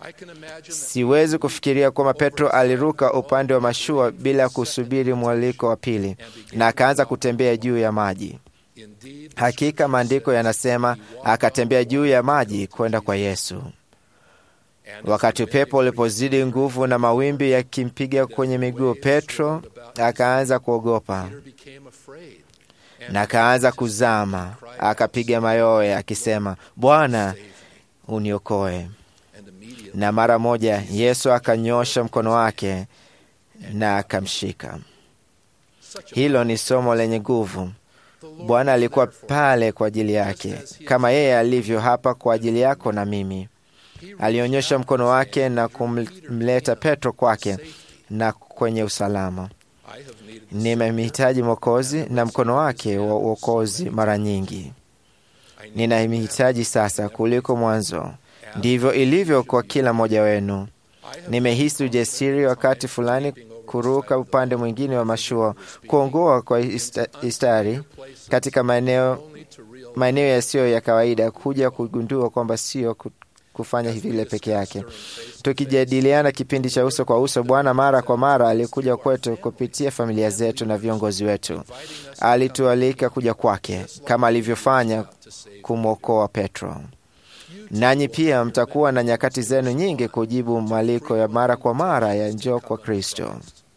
Siwezi kufikiria kwamba Petro aliruka upande wa mashua bila kusubiri mwaliko wa pili na akaanza kutembea juu ya maji. Hakika maandiko yanasema akatembea juu ya maji kwenda kwa Yesu. Wakati upepo ulipozidi nguvu na mawimbi yakimpiga kwenye miguu, Petro akaanza kuogopa na akaanza kuzama, akapiga mayowe akisema, Bwana, uniokoe. Na mara moja Yesu akanyosha mkono wake na akamshika. Hilo ni somo lenye nguvu. Bwana alikuwa pale kwa ajili yake, kama yeye alivyo hapa kwa ajili yako na mimi. Alionyesha mkono wake na kumleta Petro kwake na kwenye usalama. Nimemhitaji Mwokozi na mkono wake wa uokozi mara nyingi. Ninamhitaji sasa kuliko mwanzo. Ndivyo ilivyo kwa kila mmoja wenu. Nimehisi ujasiri wakati fulani kuruka upande mwingine wa mashua, kuongoa kwa istari katika maeneo maeneo yasiyo ya kawaida, kuja kugundua kwamba sio kufanya vile peke yake. Tukijadiliana kipindi cha uso kwa uso, Bwana mara kwa mara alikuja kwetu kupitia familia zetu na viongozi wetu. Alitualika kuja kwake kama alivyofanya kumwokoa Petro. Nanyi pia mtakuwa na nyakati zenu nyingi kujibu mwaliko ya mara kwa mara ya njoo kwa Kristo.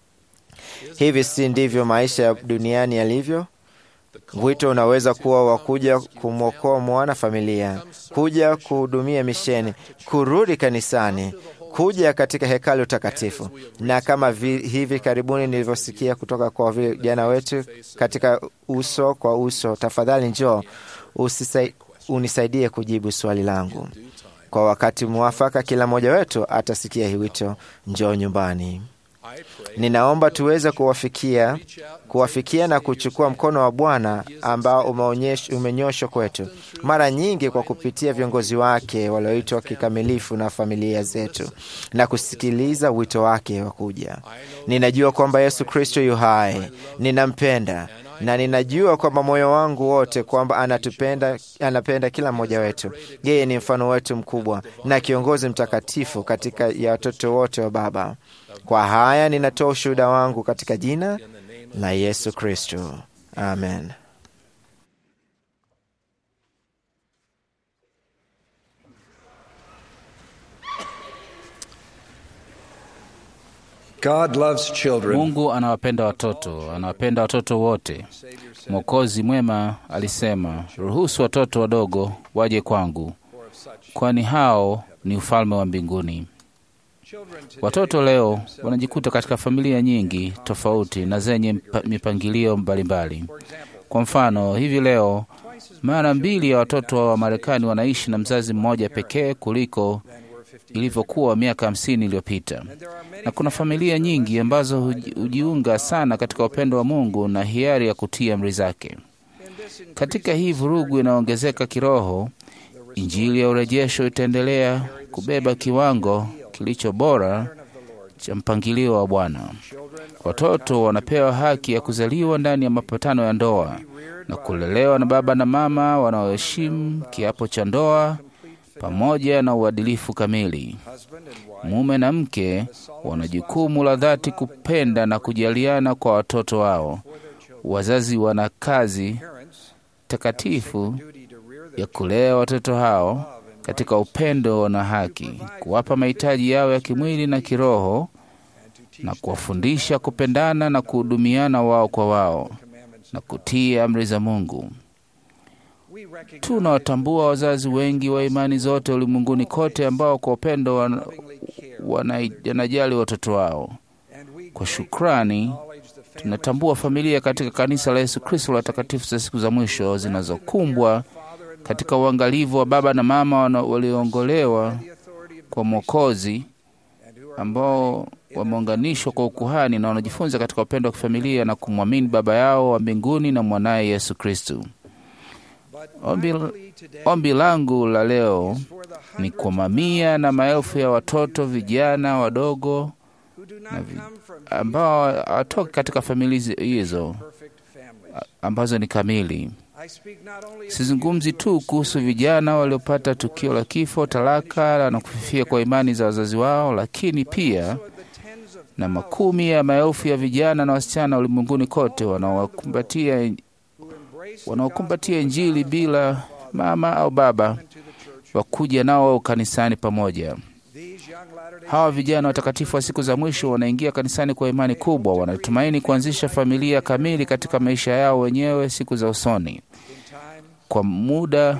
Hivi si ndivyo maisha ya duniani yalivyo? Wito unaweza kuwa wa kuja kumwokoa mwana familia, kuja kuhudumia misheni, kurudi kanisani, kuja katika hekalu takatifu. Na kama vi, hivi karibuni nilivyosikia kutoka kwa vijana wetu katika uso kwa uso, tafadhali njoo usisai, unisaidie kujibu swali langu. Kwa wakati mwafaka kila mmoja wetu atasikia hii wito, njoo nyumbani. Ninaomba tuweze kuwafikia kuwafikia na kuchukua mkono wa Bwana ambao umenyoshwa kwetu mara nyingi kwa kupitia viongozi wake walioitwa kikamilifu na familia zetu, na kusikiliza wito wake wa kuja. Ninajua kwamba Yesu Kristo yu hai. Ninampenda na ninajua kwamba moyo wangu wote kwamba anatupenda, anapenda kila mmoja wetu. Yeye ni mfano wetu mkubwa na kiongozi mtakatifu katika ya watoto wote wa Baba. Kwa haya ninatoa ushuhuda wangu katika jina la Yesu Kristo. Amen. God loves children. Mungu anawapenda watoto, anawapenda watoto wote. Mwokozi mwema alisema, ruhusu watoto wadogo waje kwangu, kwani hao ni ufalme wa mbinguni. Watoto leo wanajikuta katika familia nyingi tofauti na zenye mipangilio mbalimbali. Kwa mfano, hivi leo mara mbili ya watoto wa Marekani wanaishi na mzazi mmoja pekee kuliko ilivyokuwa miaka hamsini iliyopita. Na kuna familia nyingi ambazo hujiunga sana katika upendo wa Mungu na hiari ya kutii amri zake. Katika hii vurugu inaongezeka kiroho, Injili ya urejesho itaendelea kubeba kiwango kilicho bora cha mpangilio wa Bwana. Watoto wanapewa haki ya kuzaliwa ndani ya mapatano ya ndoa na kulelewa na baba na mama wanaoheshimu kiapo cha ndoa pamoja na uadilifu kamili. Mume na mke wana jukumu la dhati kupenda na kujaliana kwa watoto wao. Wazazi wana kazi takatifu ya kulea watoto hao katika upendo na haki, kuwapa mahitaji yao ya kimwili na kiroho, na kuwafundisha kupendana na kuhudumiana wao kwa wao na kutii amri za Mungu. Tunawatambua wazazi wengi wa imani zote ulimwenguni kote ambao kwa upendo wan, wanajali watoto wao. Kwa shukrani, tunatambua familia katika kanisa la Yesu Kristo la takatifu za siku za mwisho zinazokumbwa katika uangalivu wa baba na mama walioongolewa kwa Mwokozi, ambao wameunganishwa kwa ukuhani na wanajifunza katika upendo wa kifamilia na kumwamini Baba yao wa mbinguni na mwanaye Yesu Kristo. Ombi, ombi langu la leo ni kwa mamia na maelfu ya watoto vijana wadogo na vi, ambao hawatoki katika familia hizo ambazo ni kamili. Sizungumzi tu kuhusu vijana waliopata tukio la kifo, talaka na kufifia kwa imani za wazazi wao, lakini pia na makumi ya maelfu ya vijana na wasichana ulimwenguni kote wanaokumbatia wanaokumbatia Injili bila mama au baba wakuja nao kanisani pamoja. Hawa vijana watakatifu wa siku za mwisho wanaingia kanisani kwa imani kubwa, wanatumaini kuanzisha familia kamili katika maisha yao wenyewe siku za usoni. Kwa muda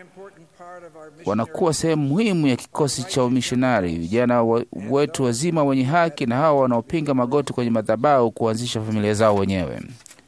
wanakuwa sehemu muhimu ya kikosi cha umishonari, vijana wetu wazima wenye haki na hawa wanaopinga magoti kwenye madhabahu kuanzisha familia zao wenyewe.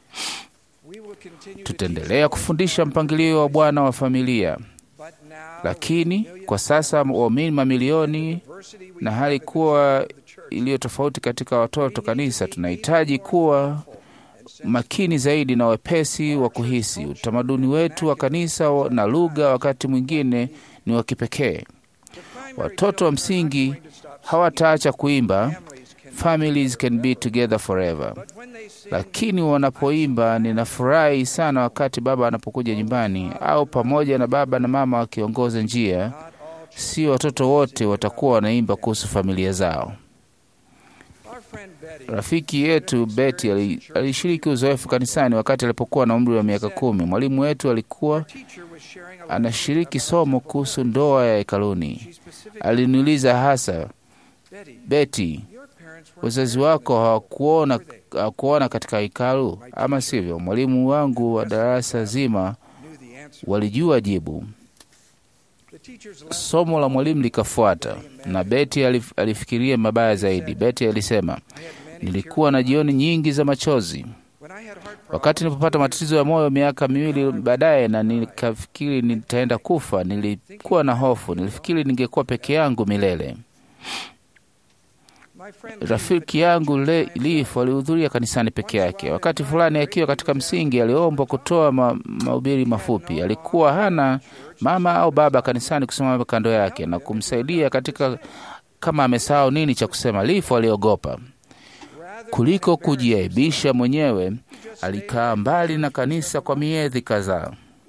Tutaendelea kufundisha mpangilio wa Bwana wa familia, lakini kwa sasa waumini mamilioni na hali kuwa iliyo tofauti katika watoto kanisa, tunahitaji kuwa makini zaidi na wepesi wa kuhisi. Utamaduni wetu wa kanisa na lugha wakati mwingine ni wa kipekee. Watoto wa msingi hawataacha kuimba Families can be together forever, lakini wanapoimba ninafurahi sana wakati baba anapokuja nyumbani au pamoja na baba na mama wakiongoza njia. Si watoto wote watakuwa wanaimba kuhusu familia zao. Rafiki yetu Betty alishiriki uzoefu kanisani wakati alipokuwa na umri wa miaka kumi. Mwalimu wetu alikuwa anashiriki somo kuhusu ndoa ya hekaluni. Aliniuliza hasa, Betty, wazazi wako hawakuona hawakuona katika hekalu, ama sivyo? Mwalimu wangu wa darasa zima walijua jibu. Somo la mwalimu likafuata na Betty alif, alifikiria mabaya zaidi. Betty alisema, nilikuwa na jioni nyingi za machozi wakati nilipopata matatizo ya moyo miaka miwili baadaye, na nikafikiri nitaenda kufa. Nilikuwa na hofu, nilifikiri ningekuwa peke yangu milele. Rafiki yangu Leif alihudhuria kanisani peke yake. Wakati fulani akiwa katika msingi, aliomba kutoa ma, mahubiri mafupi. Alikuwa hana mama au baba kanisani kusimama kando yake na kumsaidia katika kama amesahau nini cha kusema. Leif aliogopa. Kuliko kujiaibisha mwenyewe, alikaa mbali na kanisa kwa miezi kadhaa.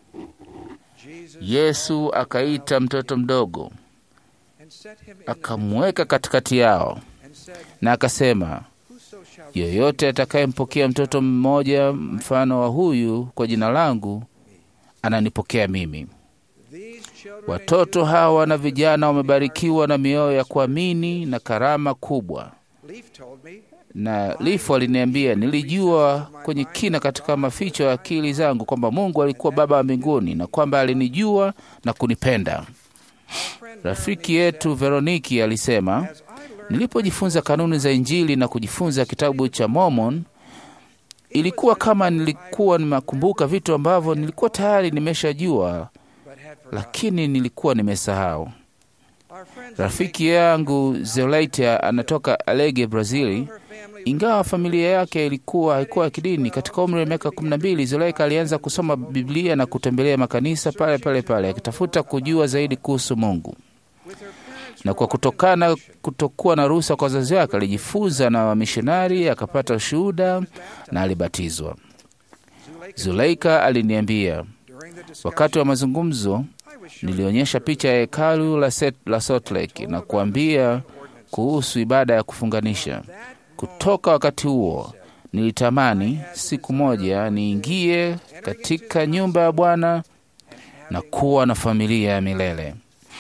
Yesu akaita mtoto mdogo, akamweka katikati yao na akasema, yoyote atakayempokea mtoto mmoja mfano wa huyu kwa jina langu, ananipokea mimi. Watoto hawa na vijana wamebarikiwa na mioyo ya kuamini na karama kubwa. Na Leif aliniambia, nilijua kwenye kina katika maficho ya akili zangu kwamba Mungu alikuwa Baba wa mbinguni na kwamba alinijua na kunipenda. Rafiki yetu Veroniki alisema, nilipojifunza kanuni za Injili na kujifunza kitabu cha Mormon, ilikuwa kama nilikuwa nimekumbuka vitu ambavyo nilikuwa tayari nimeshajua, lakini nilikuwa nimesahau. Rafiki yangu Zelaita anatoka Alege, Brazili. Ingawa familia yake ilikuwa haikuwa ya kidini, katika umri wa miaka kumi na mbili Zelaita alianza kusoma Biblia na kutembelea makanisa pale pale pale akitafuta kujua zaidi kuhusu Mungu. na kwa kutokana kutokuwa na ruhusa kwa wazazi wake alijifunza na wamishonari, akapata ushuhuda na alibatizwa. Zuleika aliniambia, wakati wa mazungumzo nilionyesha picha ya hekalu la, la Salt Lake na kuambia kuhusu ibada ya kufunganisha. Kutoka wakati huo nilitamani siku moja niingie katika nyumba ya Bwana na kuwa na familia ya milele.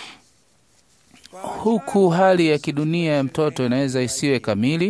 Huku hali ya kidunia ya mtoto inaweza isiwe kamili,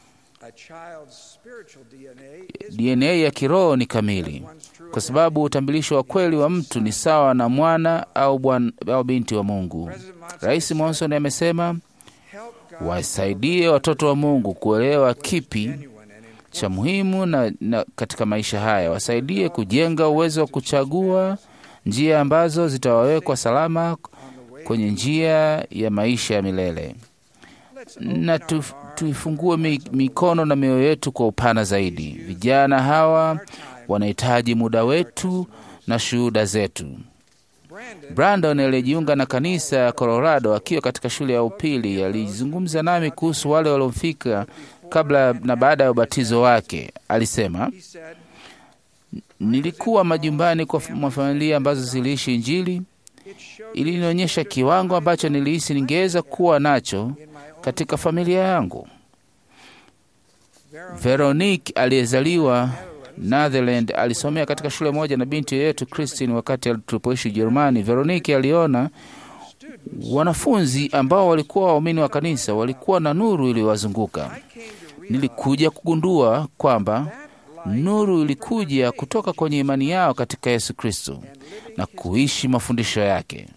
D N A ya kiroho ni kamili, kwa sababu utambulisho wa kweli wa mtu ni sawa na mwana au, bwana, au binti wa Mungu. Rais Monson amesema, wasaidie watoto wa Mungu kuelewa kipi cha muhimu na, na katika maisha haya. Wasaidie kujenga uwezo wa kuchagua njia ambazo zitawawekwa salama kwenye njia ya maisha ya milele. Na tu, tuifungue mikono na mioyo yetu kwa upana zaidi. Vijana hawa wanahitaji muda wetu na shuhuda zetu. Brandon aliyejiunga na kanisa ya Colorado akiwa katika shule ya upili alizungumza nami kuhusu wale waliofika kabla na baada ya ubatizo wake. Alisema, nilikuwa majumbani kwa mafamilia ambazo ziliishi Injili. Ilinionyesha kiwango ambacho nilihisi ningeweza kuwa nacho katika familia yangu. Veronique aliyezaliwa Netherlands alisomea katika shule moja na binti yetu Christine wakati tulipoishi Ujerumani. Veronique aliona wanafunzi ambao walikuwa waumini wa kanisa walikuwa na nuru iliyowazunguka. Nilikuja kugundua kwamba nuru ilikuja kutoka kwenye imani yao katika Yesu Kristo na kuishi mafundisho yake.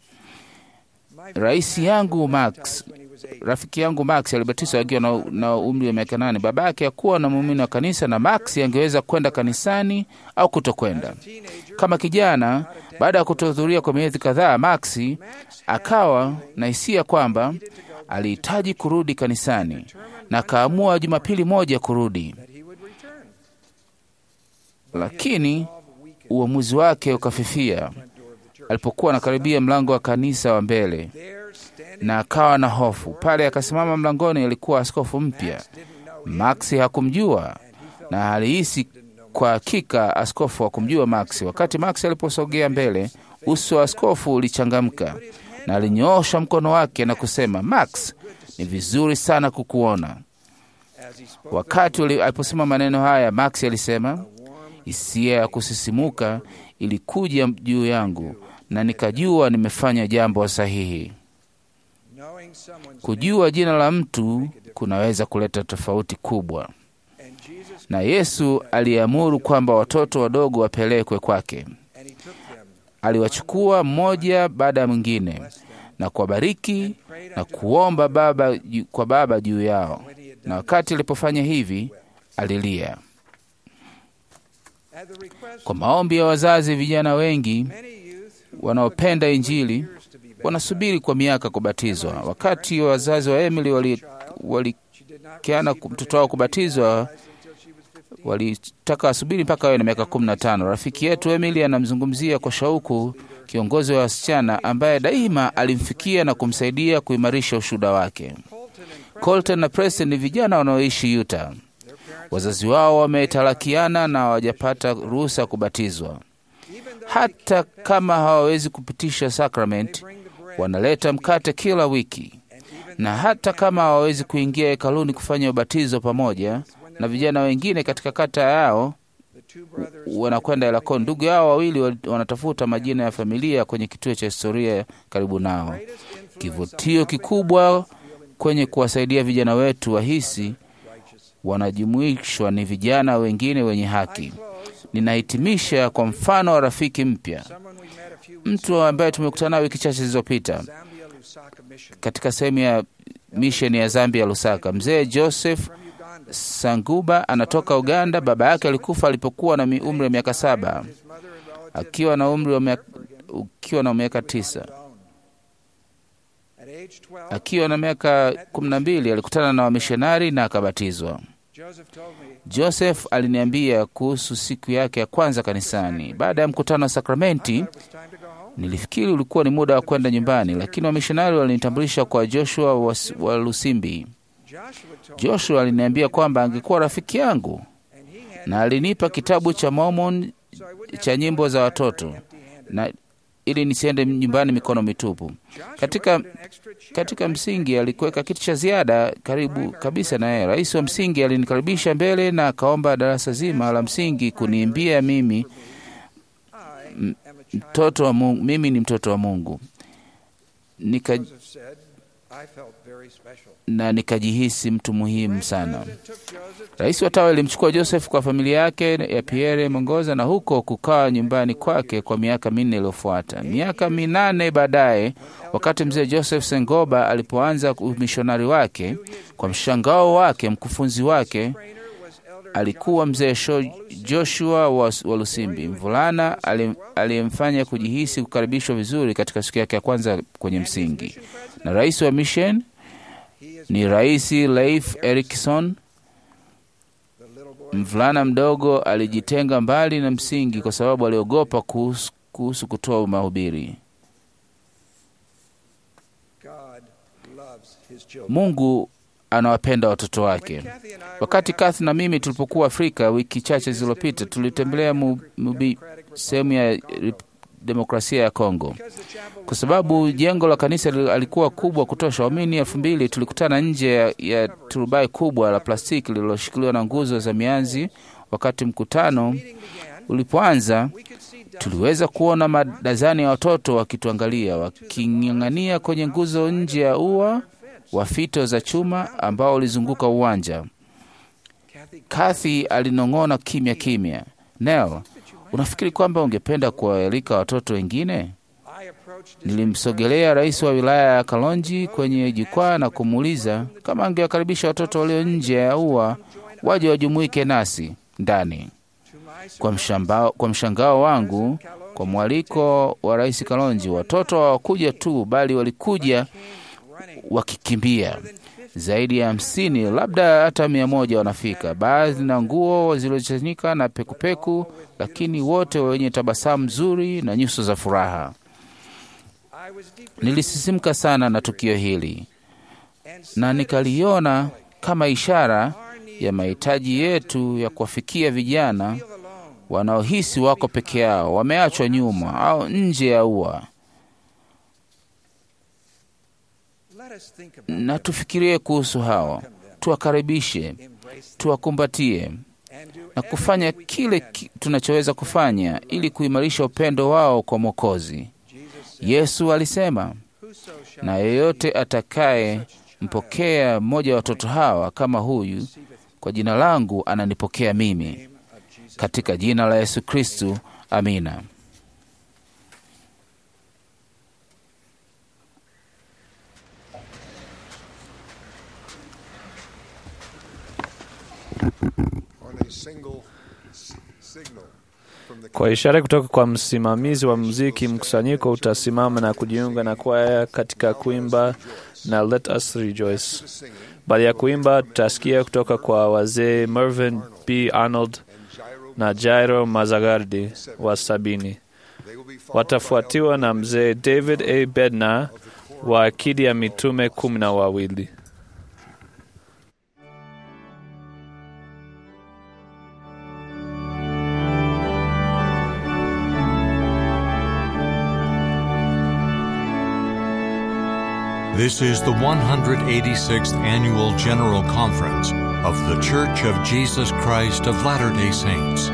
Raisi yangu Max, rafiki yangu Max alibatizwa akiwa na, na umri wa miaka nane. Babake hakuwa na muumini wa kanisa na Max angeweza kwenda kanisani au kutokwenda. Kama kijana, baada ya kutohudhuria kwa miezi kadhaa, Max akawa na hisia kwamba alihitaji kurudi kanisani na akaamua Jumapili moja kurudi. Lakini uamuzi wake ukafifia alipokuwa anakaribia mlango wa kanisa wa mbele, na akawa na hofu. Pale akasimama mlangoni, alikuwa askofu mpya. Max hakumjua na alihisi kwa hakika askofu hakumjua Max. Wakati Max aliposogea mbele, uso wa askofu ulichangamka na alinyoosha mkono wake na kusema, Max, ni vizuri sana kukuona. Wakati aliposema maneno haya, Max alisema, hisia ya kusisimuka ilikuja juu yangu na nikajua nimefanya jambo sahihi. Kujua jina la mtu kunaweza kuleta tofauti kubwa. Na Yesu aliamuru kwamba watoto wadogo wapelekwe kwake. Aliwachukua mmoja baada ya mwingine na kuwabariki na kuomba baba kwa Baba juu yao. Na wakati alipofanya hivi, alilia. Kwa maombi ya wazazi, vijana wengi wanaopenda Injili wanasubiri kwa miaka kubatizwa. Wakati wazazi wa Emily walikiana wali mtoto wao kubatizwa, walitaka asubiri mpaka awe na miaka kumi na tano. Rafiki yetu Emily anamzungumzia kwa shauku kiongozi wa wasichana ambaye daima alimfikia na kumsaidia kuimarisha ushuhuda wake. Colton na Preston ni vijana wanaoishi Utah. Wazazi wao wametalakiana na hawajapata ruhusa kubatizwa. Hata kama hawawezi kupitisha sakramenti, wanaleta mkate kila wiki. Na hata kama hawawezi kuingia hekaluni kufanya ubatizo pamoja na vijana wengine katika kata yao, wanakwenda Elakon. Ndugu yao wawili wanatafuta majina ya familia kwenye kituo cha historia karibu nao. Kivutio kikubwa kwenye kuwasaidia vijana wetu wahisi wanajumuishwa ni vijana wengine wenye haki. Ninahitimisha kwa mfano wa rafiki mpya, mtu ambaye tumekutana wiki chache zilizopita katika sehemu ya mission ya Zambia, Lusaka. Mzee Joseph Sanguba anatoka Uganda. Baba yake alikufa alipokuwa na umri wa miaka saba, akiwa na umri wa miaka, akiwa na miaka tisa. Akiwa na miaka kumi na mbili alikutana na wamishonari na akabatizwa. Joseph aliniambia kuhusu siku yake ya kwanza kanisani. Baada ya mkutano wa sakramenti, Nilifikiri ulikuwa ni muda wa kwenda nyumbani, lakini wamishonari walinitambulisha kwa Joshua wa, wa Lusimbi. Joshua aliniambia kwamba angekuwa rafiki yangu na alinipa kitabu cha Mormon cha nyimbo za watoto na ili nisiende nyumbani mikono mitupu. Katika, katika msingi alikuweka kitu cha ziada karibu kabisa na yeye. Rais wa msingi alinikaribisha mbele na akaomba darasa zima la msingi kuniimbia mimi mtoto wa Mungu, mimi ni mtoto wa Mungu. Nika, na nikajihisi mtu muhimu sana. Rais wa tawa alimchukua Joseph kwa familia yake ya Pierre Mongoza na huko kukaa nyumbani kwake kwa miaka minne iliyofuata. Miaka minane baadaye, wakati mzee Joseph Sengoba alipoanza umishonari wake, kwa mshangao wake mkufunzi wake alikuwa mzee Joshua wa, wa Lusimbi, mvulana aliyemfanya kujihisi kukaribishwa vizuri katika siku yake ya kwanza kwenye msingi. Na rais wa mission ni Rais Leif Erikson. Mvulana mdogo alijitenga mbali na msingi kwa sababu aliogopa kuhusu, kuhusu kutoa mahubiri. Mungu anawapenda watoto wake. Wakati Kathy na mimi tulipokuwa Afrika wiki chache zilizopita, tulitembelea sehemu ya demokrasia ya Kongo. Kwa sababu jengo la kanisa alikuwa kubwa kutosha waumini elfu mbili, tulikutana nje ya, ya turubai kubwa la plastiki lililoshikiliwa na nguzo za mianzi. Wakati mkutano ulipoanza, tuliweza kuona madazani ya watoto wakituangalia, waking'ang'ania kwenye nguzo nje ya ua wa fito za chuma ambao ulizunguka uwanja. Kathy alinong'ona kimya kimya, "Nell, unafikiri kwamba ungependa kuwaalika watoto wengine?" Nilimsogelea rais wa wilaya ya Kalonji kwenye jukwaa na kumuuliza kama angewakaribisha watoto walio nje ya ua waje wajumuike nasi ndani. Kwa mshambao, kwa mshangao wangu, kwa mwaliko wa rais Kalonji, watoto hawakuja tu bali walikuja wakikimbia. Zaidi ya hamsini, labda hata mia moja wanafika, baadhi na nguo zilizochanika na pekupeku, lakini wote wenye tabasamu nzuri na nyuso za furaha. Nilisisimka sana na tukio hili na nikaliona kama ishara ya mahitaji yetu ya kuwafikia vijana wanaohisi wako peke yao, wameachwa nyuma au nje ya ua. Na tufikirie kuhusu hao, tuwakaribishe, tuwakumbatie na kufanya kile tunachoweza kufanya ili kuimarisha upendo wao kwa Mwokozi. Yesu alisema, "Na yeyote atakaye mpokea mmoja wa watoto hawa kama huyu kwa jina langu ananipokea mimi." Katika jina la Yesu Kristo, amina. Kwa ishara kutoka kwa msimamizi wa muziki, mkusanyiko utasimama na kujiunga na kwaya katika kuimba na Let Us Rejoice. Baada ya kuimba, tutasikia kutoka kwa wazee Mervyn B. Arnold na Jairo Mazagardi wa sabini. Watafuatiwa na mzee David A. Bednar wa akidi ya mitume kumi na wawili. This is the one hundred eighty-sixth Annual General Conference of The Church of Jesus Christ of Latter-day Saints.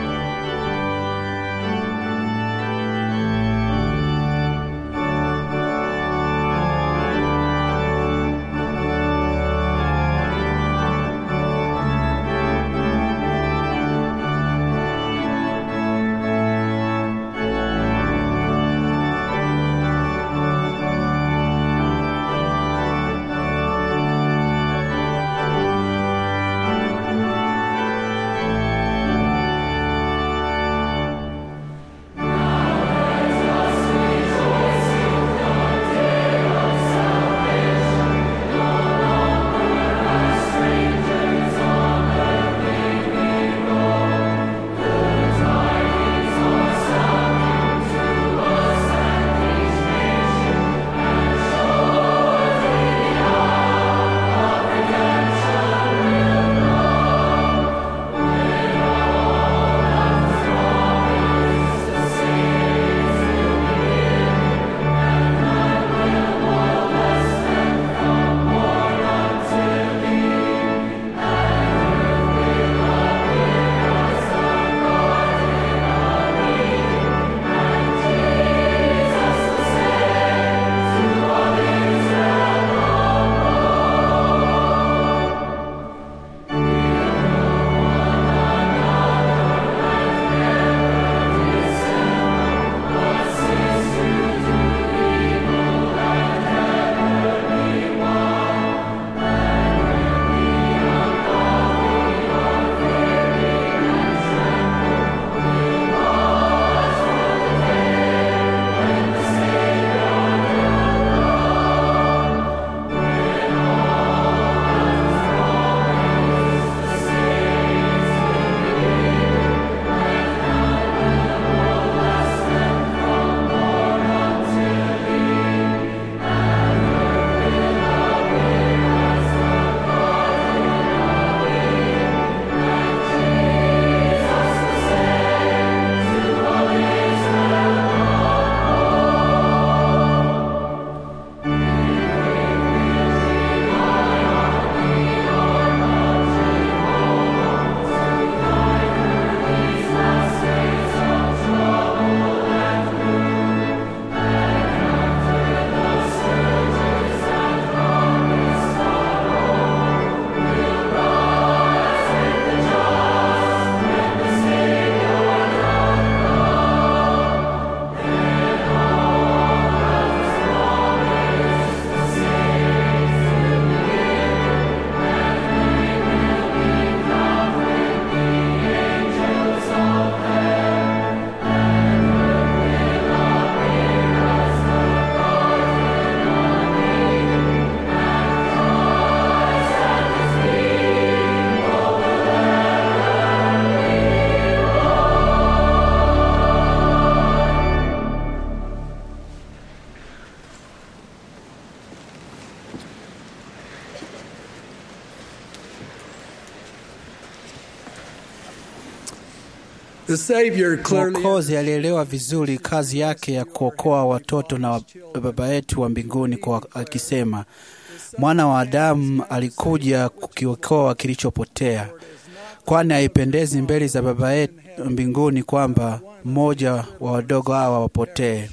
Mwokozi alielewa vizuri kazi yake ya kuokoa watoto na Baba yetu wa mbinguni kwa akisema, Mwana wa Adamu alikuja kukiokoa kilichopotea, kwani haipendezi mbele za Baba yetu mbinguni kwamba mmoja wa wadogo hawa wapotee.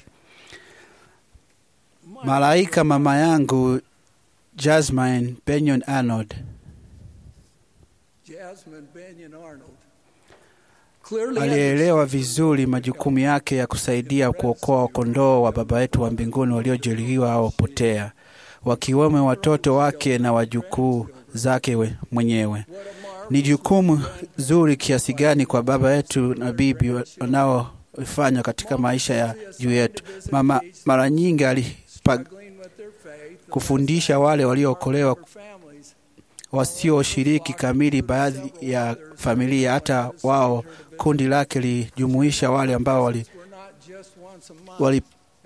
Malaika mama yangu Jasmine Benyon Arnold alielewa vizuri majukumu yake ya kusaidia kuokoa kondoo wa Baba yetu wa mbinguni waliojeruhiwa au wapotea, wakiwemo watoto wake na wajukuu zake mwenyewe. Ni jukumu zuri kiasi gani kwa baba yetu na bibi wanaofanya katika maisha ya juu yetu. Mama mara nyingi alipa kufundisha wale waliookolewa wasioshiriki kamili baadhi ya familia, hata wao kundi lake lijumuisha wale ambao wali, wali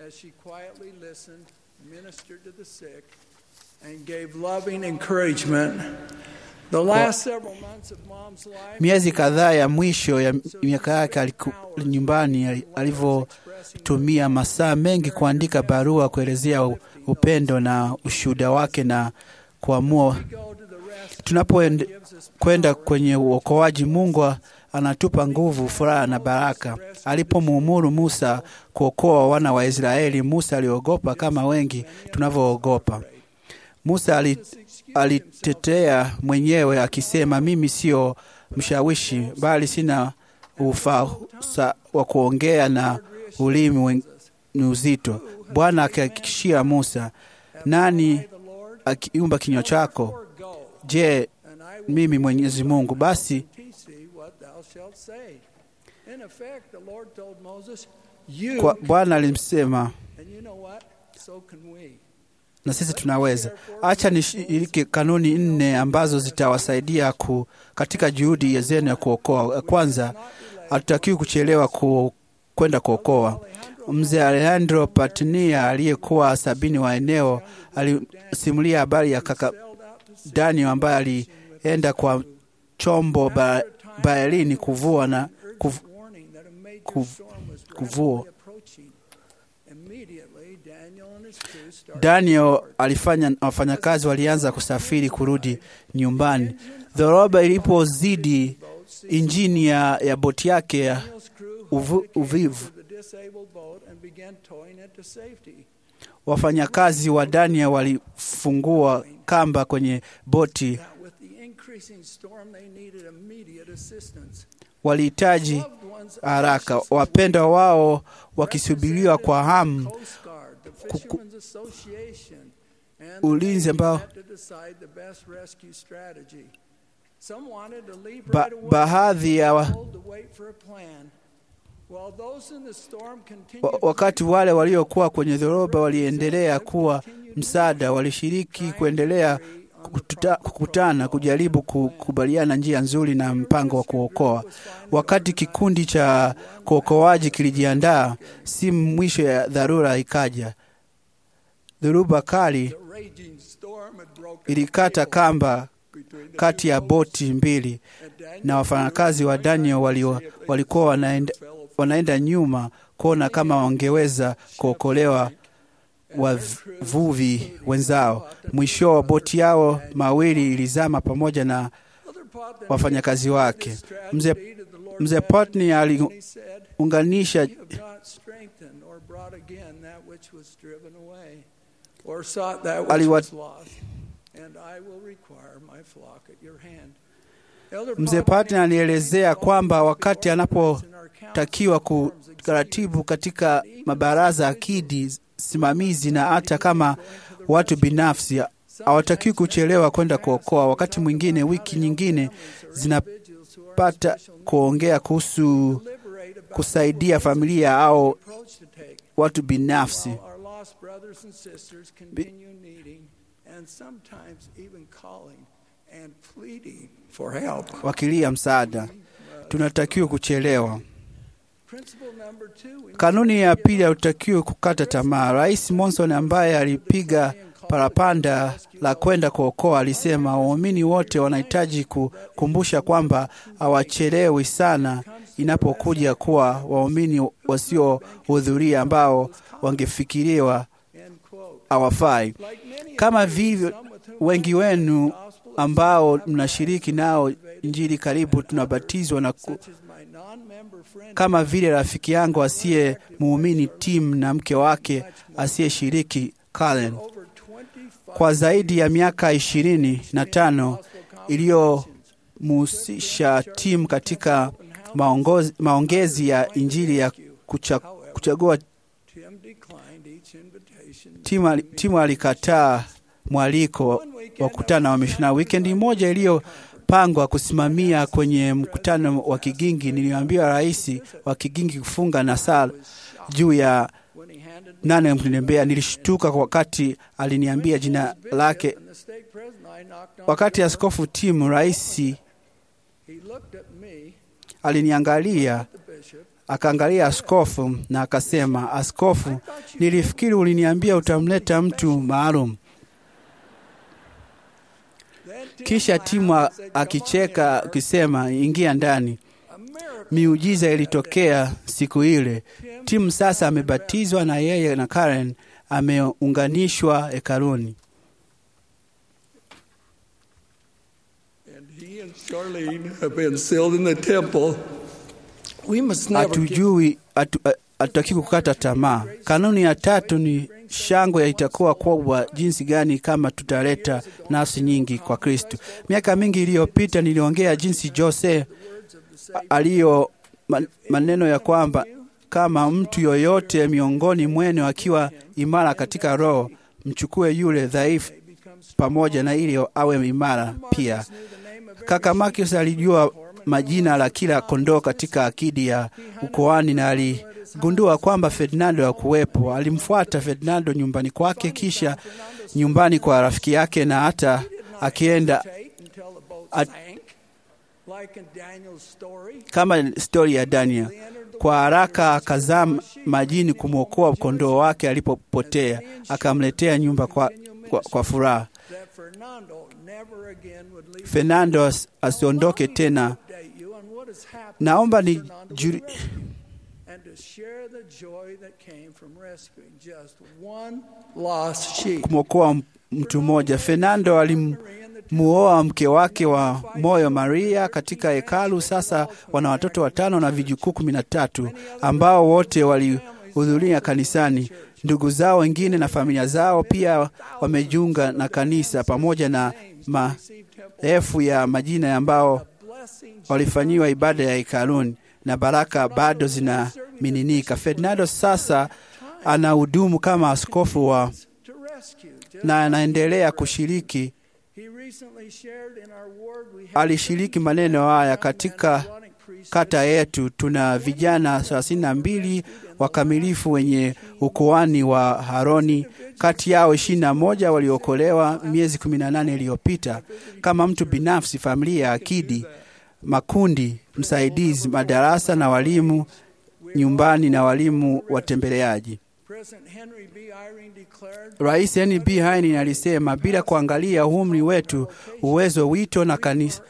miezi kadhaa ya mwisho ya miaka yake nyumbani alivyotumia masaa mengi kuandika barua kuelezea upendo na ushuhuda wake na kuamua. Tunapokwenda kwenye uokoaji, Mungu anatupa nguvu, furaha na baraka. Alipomuamuru Musa kuokoa wana wa Israeli, Musa aliogopa kama wengi tunavyoogopa. Musa alitetea mwenyewe akisema, mimi sio mshawishi, bali sina ufasaha wa kuongea na ulimi ni uzito. Bwana akahakikishia Musa, nani akiumba kinywa chako? Je, mimi Mwenyezi Mungu? Basi kwa Bwana alimsema, na sisi tunaweza. Acha nishiriki kanuni nne ambazo zitawasaidia ku, katika juhudi zenu ya kuokoa. Kwanza, hatutakiwi kuchelewa ku, kwenda kuokoa. Mzee Alejandro Patinia aliyekuwa sabini wa eneo alisimulia habari ya kaka Daniel ambaye alienda kwa chombo ba, baharini kuvua na kuv, kuv, kuvua. Daniel alifanya wafanyakazi walianza kusafiri kurudi nyumbani. Dhoruba ilipozidi injini ya, ya boti yake ya uvu, uvivu, wafanyakazi wa Daniel walifungua kamba kwenye boti. Walihitaji haraka, wapendwa wao wakisubiriwa kwa hamu kuku, ulinzi ambao ba, baadhi ya wa, wakati wale waliokuwa kwenye dhoruba waliendelea kuwa msaada, walishiriki kuendelea kututa, kukutana kujaribu kukubaliana njia nzuri na mpango wa kuokoa. Wakati kikundi cha kuokoaji kilijiandaa, si mwisho ya dharura ikaja. Dhoruba kali ilikata kamba kati ya boti mbili, na wafanyakazi wa Daniel walikuwa wali wanaenda, wanaenda nyuma kuona kama wangeweza kuokolewa wavuvi wenzao. Mwisho wa boti yao mawili ilizama pamoja na wafanyakazi wake. Mzee Mzee Potni aliunganisha aliwa Mzee Potni alielezea kwamba wakati anapotakiwa kuratibu katika mabaraza akidi simamizi na hata kama watu binafsi hawatakiwi kuchelewa kwenda kuokoa. Wakati mwingine wiki nyingine zinapata kuongea kuhusu kusaidia familia au watu binafsi Bi wakilia msaada. Tunatakiwa kuchelewa. Kanuni ya pili, hatutakiwi kukata tamaa. Rais Monson ambaye alipiga parapanda la kwenda kuokoa alisema waumini wote wanahitaji kukumbusha kwamba hawachelewi sana inapokuja kuwa waumini wasiohudhuria ambao wangefikiriwa hawafai. Kama vile wengi wenu ambao mnashiriki nao Injili karibu tunabatizwa na ku, kama vile rafiki yangu asiye muumini Tim na mke wake asiyeshiriki Karen. Kwa zaidi ya miaka ishirini na tano iliyomuhusisha Tim katika maongozi, maongezi ya Injili ya kucha, kuchagua Tim, Tim alikataa mwaliko wa kukutana wa mishonari. Weekend moja iliyopangwa kusimamia kwenye mkutano wa Kigingi, niliambiwa rais wa Kigingi kufunga na saa juu ya nane mkinembea. Nilishtuka wakati aliniambia jina lake. Wakati askofu Tim rais aliniangalia, akaangalia askofu na akasema, askofu, nilifikiri uliniambia utamleta mtu maalum. Kisha Tim akicheka akisema, ingia ndani. Miujiza ilitokea siku ile. Tim sasa amebatizwa na yeye na Karen ameunganishwa hekaluni. Hatujui, hatutaki kukata tamaa. Kanuni ya tatu ni shangwe itakuwa kubwa jinsi gani kama tutaleta nafsi nyingi kwa Kristo. Miaka mingi iliyopita niliongea jinsi Jose aliyo maneno ya kwamba kama mtu yoyote miongoni mwenu akiwa imara katika roho, mchukue yule dhaifu pamoja na ili awe imara pia. Kaka Marcus alijua majina la kila kondoo katika akidi ya ukoani na aligundua kwamba Fernando hakuwepo. Alimfuata Fernando nyumbani kwake, kisha nyumbani kwa rafiki yake, na hata akienda at, kama story ya Daniel, kwa haraka akazama majini kumwokoa kondoo wake alipopotea, akamletea nyumba kwa, kwa, kwa furaha. Fernando asiondoke tena. Naomba ni juri kumwokoa mtu mmoja. Fernando alimuoa mke wake wa moyo Maria katika hekalu. Sasa wana watoto watano na vijukuu kumi na tatu ambao wote walihudhuria kanisani. Ndugu zao wengine na familia zao pia wamejiunga na kanisa, pamoja na maelfu ya majina ambao walifanyiwa ibada ya hekaluni, na baraka bado zinamiminika. Fernando sasa anahudumu kama askofu wa na anaendelea kushiriki. Alishiriki maneno haya katika kata yetu. Tuna vijana thelathini na mbili wakamilifu wenye ukuhani wa Haroni. Kati yao ishirini na moja waliokolewa miezi kumi na nane iliyopita. Kama mtu binafsi, familia, akidi, makundi, msaidizi, madarasa na walimu nyumbani na walimu watembeleaji. Rais Henry B. Irene alisema, bila kuangalia umri wetu, uwezo, wito na kanisa,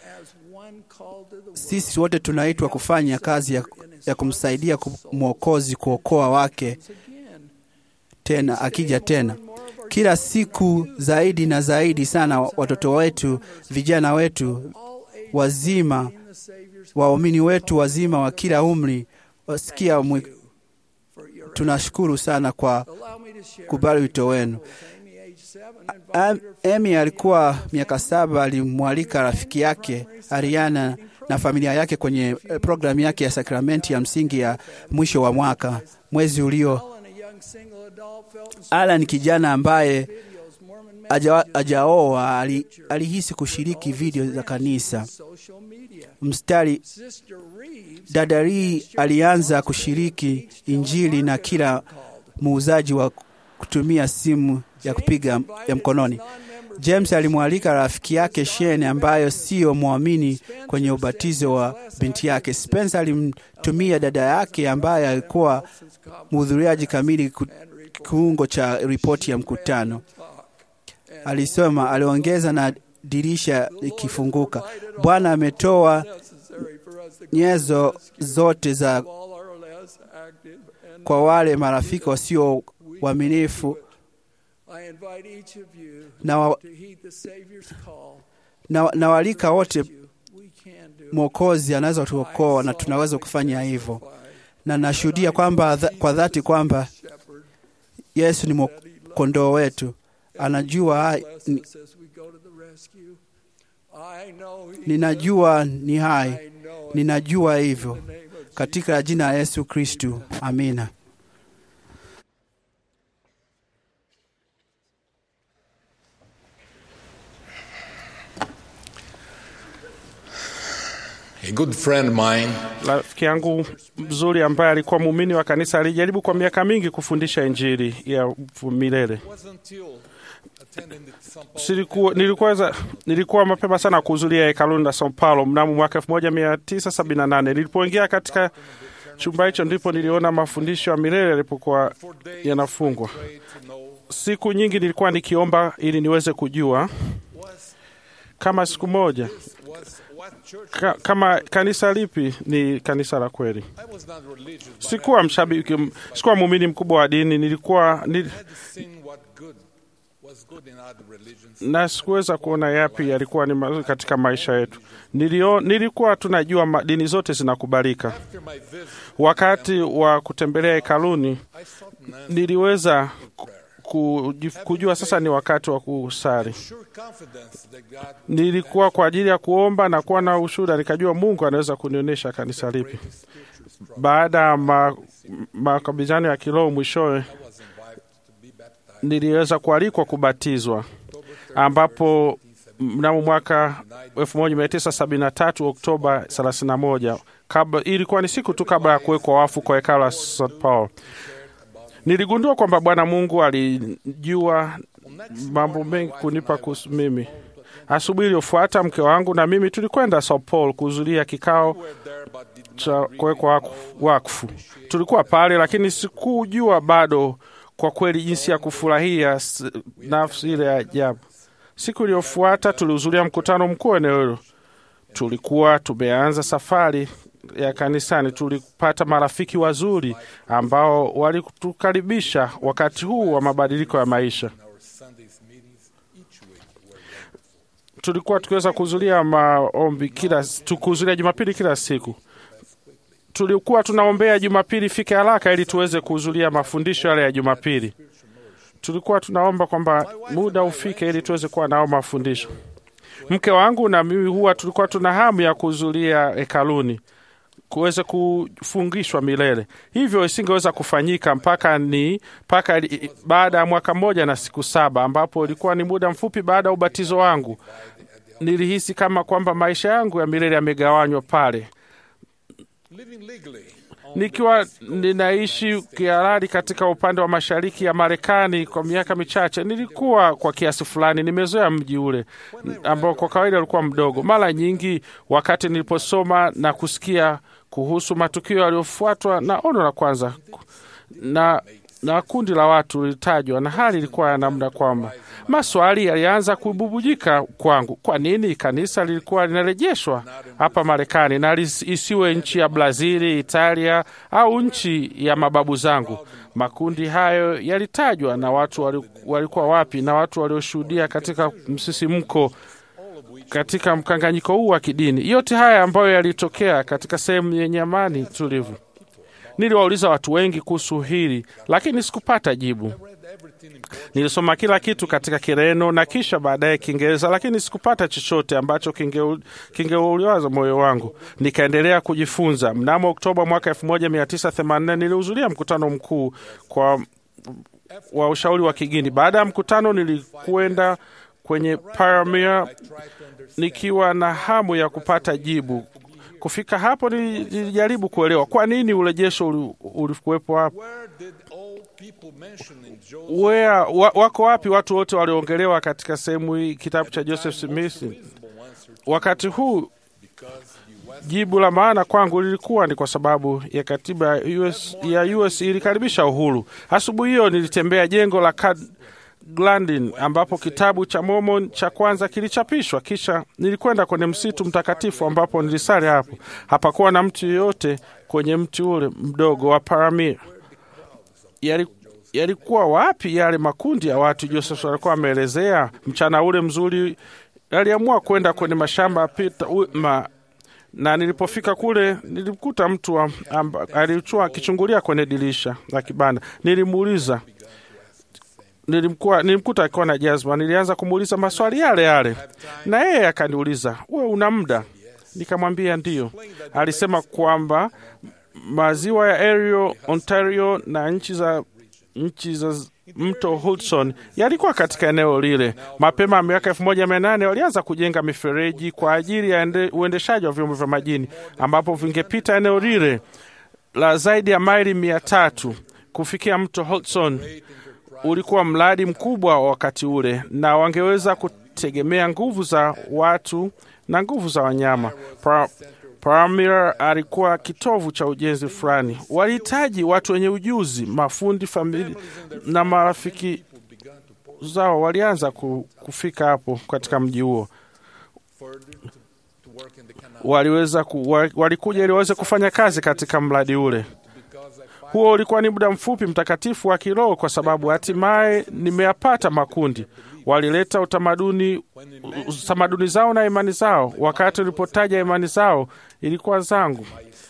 sisi wote tunaitwa kufanya kazi ya, ya kumsaidia Mwokozi kuokoa wake tena akija tena. Kila siku zaidi na zaidi sana watoto wetu, vijana wetu wazima, waumini wetu wazima wa kila umri wasikia mwe. Tunashukuru sana kwa kubali wito wenu. Amy alikuwa miaka saba, alimwalika rafiki yake Ariana na familia yake kwenye programu yake ya sakramenti ya msingi ya mwisho wa mwaka. Mwezi ulio Alan, kijana ambaye hajaoa, alihisi kushiriki video za kanisa. Mstari dada Lee alianza kushiriki Injili na kila muuzaji wa kutumia simu ya kupiga ya mkononi. James alimwalika rafiki yake Shane ambayo sio muamini kwenye ubatizo wa binti yake. Spencer alimtumia dada yake ambaye alikuwa mhudhuriaji kamili kiungo cha ripoti ya mkutano. Alisoma, aliongeza na dirisha ikifunguka. Bwana ametoa nyenzo zote za kwa wale marafiki wasio waaminifu na, wa, na, na walika wote Mwokozi anaweza tuokoa na tunaweza kufanya hivyo. Na nashuhudia kwamba kwa dhati kwamba Yesu ni kondoo wetu. Anajua ni, ninajua ni hai. Ninajua hivyo katika jina la Yesu Kristo. Amina. A good friend mine, rafiki yangu mzuri ambaye alikuwa muumini wa kanisa, alijaribu kwa miaka mingi kufundisha injili ya milele. Silikuwa, nilikuwa, nilikuwa mapema sana kuhudhuria hekaluni la São Paulo mnamo mwaka elfu moja mia tisa sabini na nane. Nilipoingia katika chumba hicho ndipo niliona mafundisho ya milele yalipokuwa yanafungwa. Siku nyingi nilikuwa nikiomba ili niweze kujua kama siku moja Ka, kama kanisa lipi ni kanisa la kweli. Sikuwa mshabiki, sikuwa muumini mkubwa wa dini, nilikuwa nil... na sikuweza kuona yapi yalikuwa ni mazuri katika maisha yetu. Nilio, nilikuwa tunajua dini zote zinakubalika. Wakati wa kutembelea hekaluni niliweza kujua sasa ni wakati wa kusali. Nilikuwa kwa ajili ya kuomba na kuwa na ushuhuda, nikajua Mungu anaweza kunionyesha kanisa lipi. Baada ya ma, makabizano ya kiroho mwishowe niliweza kualikwa kubatizwa, ambapo mnamo mwaka elfu moja mia tisa sabini na tatu Oktoba thelathini na moja, kabla ilikuwa ni siku tu kabla ya kuwekwa wafu kwa hekalu la São Paulo. Niligundua kwamba Bwana Mungu alijua mambo mengi kunipa kuhusu mimi. Asubuhi iliyofuata mke wangu na mimi tulikwenda São Paulo kuhudhuria kikao cha kuwekwa wakfu. Tulikuwa pale lakini sikujua bado kwa kweli jinsi ya kufurahia nafsi ile ya ajabu. Siku iliyofuata tulihudhuria mkutano mkuu eneo hilo. Tulikuwa tumeanza safari ya kanisani. Tulipata marafiki wazuri ambao walitukaribisha wakati huu wa mabadiliko ya maisha. Tulikuwa tukiweza kuhudhuria maombi kila tukuhudhuria Jumapili kila siku. Tulikuwa tunaombea Jumapili ifike haraka ili tuweze kuhudhuria mafundisho yale ya Jumapili. Tulikuwa tunaomba kwamba muda ufike ili tuweze kuwa nao mafundisho. Mke wangu na mimi huwa tulikuwa tuna hamu ya kuhudhuria hekaluni kuweze kufungishwa milele. Hivyo isingeweza kufanyika mpaka ni mpaka baada ya mwaka mmoja na siku saba, ambapo ilikuwa ni muda mfupi baada ya ubatizo wangu. Nilihisi kama kwamba maisha yangu ya milele yamegawanywa pale. Nikiwa ninaishi kihalali katika upande wa mashariki ya Marekani kwa miaka michache, nilikuwa kwa kiasi fulani nimezoea mji ule ambao kwa kawaida ulikuwa mdogo. Mara nyingi wakati niliposoma na kusikia kuhusu matukio yaliyofuatwa na ono la kwanza na na kundi la watu litajwa, na hali ilikuwa ya namna kwamba maswali yalianza kububujika kwangu. Kwa nini kanisa lilikuwa linarejeshwa hapa Marekani na isiwe nchi ya Brazili, Italia au nchi ya mababu zangu? Makundi hayo yalitajwa na watu walikuwa wapi, na watu walioshuhudia katika msisimko katika mkanganyiko huu wa kidini. Yote haya ambayo yalitokea katika sehemu yenye amani tulivu. Niliwauliza watu wengi kuhusu hili, lakini sikupata jibu. Nilisoma kila kitu katika Kireno na kisha baadaye Kiingereza, lakini sikupata chochote ambacho kingeuliwaza moyo wangu. Nikaendelea kujifunza. Mnamo Oktoba mwaka elfu moja mia tisa themanini na nne nilihudhuria mkutano mkuu kwa wa ushauri wa kigeni. Baada ya mkutano nilikwenda kwenye Pioneer nikiwa na hamu ya kupata jibu. Kufika hapo nilijaribu kuelewa kwa nini urejesho ulikuwepo hapo. Where, wako wapi watu wote waliongelewa katika sehemu hii kitabu cha Joseph Smith? Wakati huu jibu la maana kwangu lilikuwa ni kwa sababu ya katiba ya U S, ya U S ilikaribisha uhuru. Asubuhi hiyo nilitembea jengo la kad, Glandin ambapo kitabu cha Mormon cha kwanza kilichapishwa. Kisha nilikwenda kwenye msitu mtakatifu ambapo nilisali hapo. Hapakuwa na mtu yeyote kwenye mti ule mdogo wa Paramir. Yali, yalikuwa wapi yale makundi ya watu Joseph alikuwa ameelezea? Mchana ule mzuri aliamua kwenda kwenye mashamba ya Peter ma, na nilipofika kule nilimkuta mtu alichua akichungulia kwenye dirisha la kibanda. Nilimuuliza, nilimkuwa nilimkuta akiwa na jazba. Nilianza kumuuliza maswali yale yale, na yeye akaniuliza, wewe una muda? Nikamwambia ndio. Alisema kwamba maziwa ya Erie, Ontario na nchi za nchi za mto Hudson yalikuwa katika eneo lile. Mapema miaka elfu moja mia nane walianza kujenga mifereji kwa ajili ya ende, uendeshaji wa vyombo vya majini ambapo vingepita eneo lile la zaidi ya maili mia tatu kufikia mto Hudson. Ulikuwa mradi mkubwa wakati ule na wangeweza kutegemea nguvu za watu na nguvu za wanyama. Pra, Paramir alikuwa kitovu cha ujenzi fulani. Walihitaji watu wenye ujuzi, mafundi, familia na marafiki zao walianza kufika hapo katika mji huo. Waliweza ku, walikuja ili waweze kufanya kazi katika mradi ule. Huo ulikuwa ni muda mfupi mtakatifu wa kiroho kwa sababu hatimaye nimeyapata makundi. Walileta utamaduni utamaduni zao na imani zao. Wakati ulipotaja imani zao, ilikuwa zangu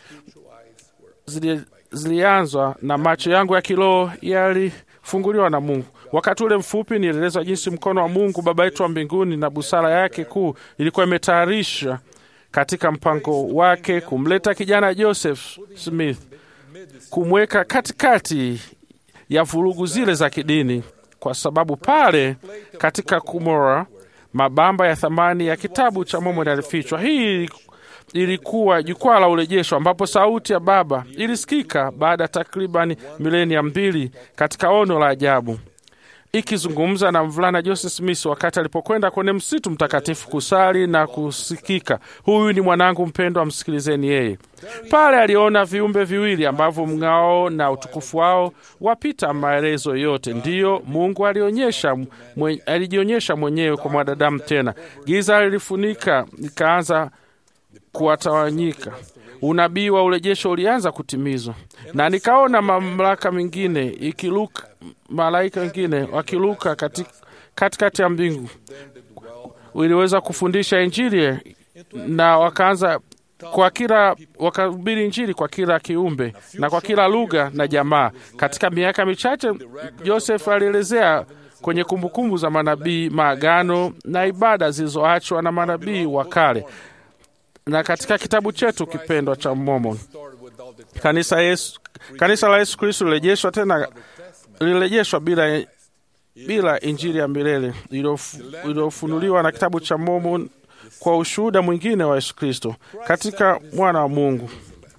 Zili, zilianzwa na macho yangu ya kiroho yalifunguliwa na Mungu. Wakati ule mfupi nielezwa jinsi mkono wa Mungu Baba yetu wa mbinguni na busara yake kuu ilikuwa imetayarisha katika mpango wake kumleta kijana Joseph Smith, kumweka katikati ya vurugu zile za kidini, kwa sababu pale katika Kumora mabamba ya thamani ya kitabu cha Mormon yalifichwa. Hii ilikuwa jukwaa la urejesho ambapo sauti ya Baba ilisikika baada ya takriban milenia mbili katika ono la ajabu, ikizungumza na mvulana Joseph Smith wakati alipokwenda kwenye msitu mtakatifu kusali na kusikika, huyu ni mwanangu mpendwa, msikilizeni yeye. Pale aliona viumbe viwili ambavyo mng'ao na utukufu wao wapita maelezo yote. Ndiyo, Mungu alionyesha mwenye, alijionyesha mwenyewe kwa mwanadamu tena. Giza lilifunika likaanza kuwatawanyika. Unabii wa urejesho ulianza kutimizwa, na nikaona mamlaka mengine ikiluka, malaika wengine wakiluka katikati katikati ya mbingu. Waliweza kufundisha Injili na wakaanza kwa kila wakahubiri Injili kwa kila kiumbe na kwa kila lugha na jamaa. Katika miaka michache Joseph alielezea kwenye kumbukumbu za manabii maagano na ibada zilizoachwa na manabii wa kale. Na katika kitabu chetu kipendwa cha Mormon, kanisa Yesu, kanisa la Yesu Kristo lilirejeshwa tena, lilirejeshwa bila bila Injili ya milele iliyofunuliwa na kitabu cha Mormon kwa ushuhuda mwingine wa Yesu Kristo katika mwana wa Mungu.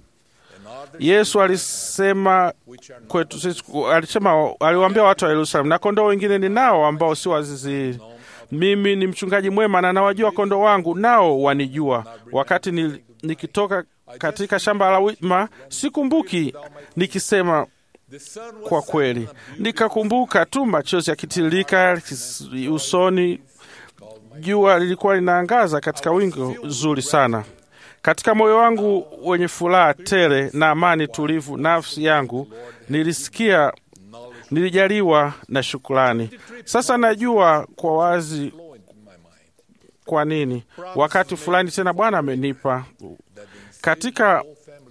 Yesu alisema kwetu sisi, alisema aliwaambia watu wa Yerusalemu, na kondoo wengine ni nao ambao si wa zizi. Mimi ni mchungaji mwema na nawajua kondoo wangu nao wanijua. Wakati ni, nikitoka katika shamba la Witma sikumbuki nikisema kwa kweli. Nikakumbuka tu machozi yakitiririka usoni. Jua lilikuwa linaangaza katika wingu zuri sana. Katika moyo wangu wenye furaha tele na amani tulivu, nafsi yangu nilisikia nilijaliwa na shukrani. Sasa najua kwa wazi kwa nini wakati fulani tena Bwana amenipa katika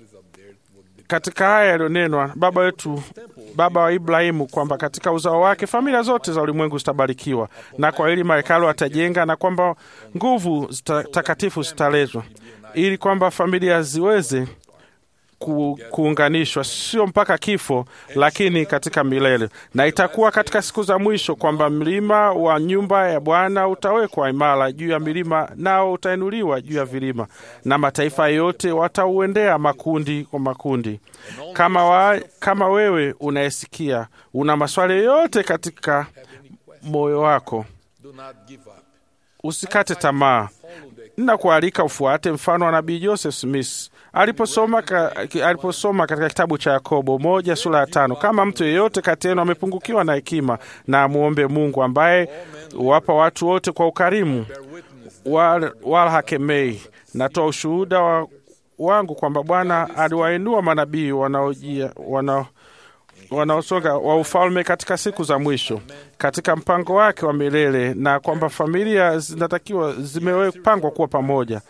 katika haya yaliyonenwa baba wetu, baba wa Ibrahimu, kwamba katika uzao wake familia zote za ulimwengu zitabarikiwa, na kwa hili mahekalu atajenga, na kwamba nguvu takatifu zitaletwa ili kwamba familia ziweze ku, kuunganishwa sio mpaka kifo, lakini katika milele. Na itakuwa katika siku za mwisho kwamba mlima wa nyumba ya Bwana utawekwa imara juu ya milima, nao utainuliwa juu ya vilima, na mataifa yote watauendea makundi kwa makundi. Kama, wa, kama wewe unayesikia una maswali yote katika moyo wako, usikate tamaa. Ninakualika ufuate mfano wa nabii Joseph Smith aliposoma, ka, aliposoma katika kitabu cha Yakobo moja sura ya tano, kama mtu yeyote kati yenu amepungukiwa na hekima, na amuombe Mungu ambaye huwapa watu wote kwa ukarimu, wala, wala hakemei. Natoa ushuhuda wa, wangu kwamba Bwana aliwainua manabii wanaojia wana wanaosonga wa ufalme katika siku za mwisho katika mpango wake wa milele, na kwamba familia zinatakiwa zimepangwa kuwa pamoja.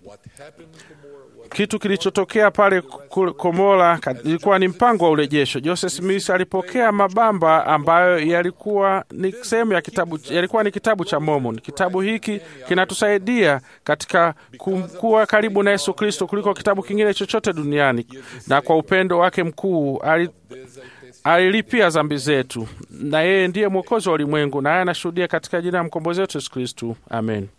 Kitu kilichotokea pale Komora ilikuwa ni mpango wa urejesho. Joseph Smith alipokea mabamba ambayo yalikuwa ni sehemu ya kitabu, yalikuwa ni kitabu cha Mormon. Kitabu hiki kinatusaidia katika kuwa karibu na Yesu Kristo kuliko kitabu kingine chochote duniani, na kwa upendo wake mkuu ali alilipia dhambi zetu, na yeye ndiye mwokozi wa ulimwengu, na yeye anashuhudia katika jina la mkombozi wetu Yesu Kristo. Amen.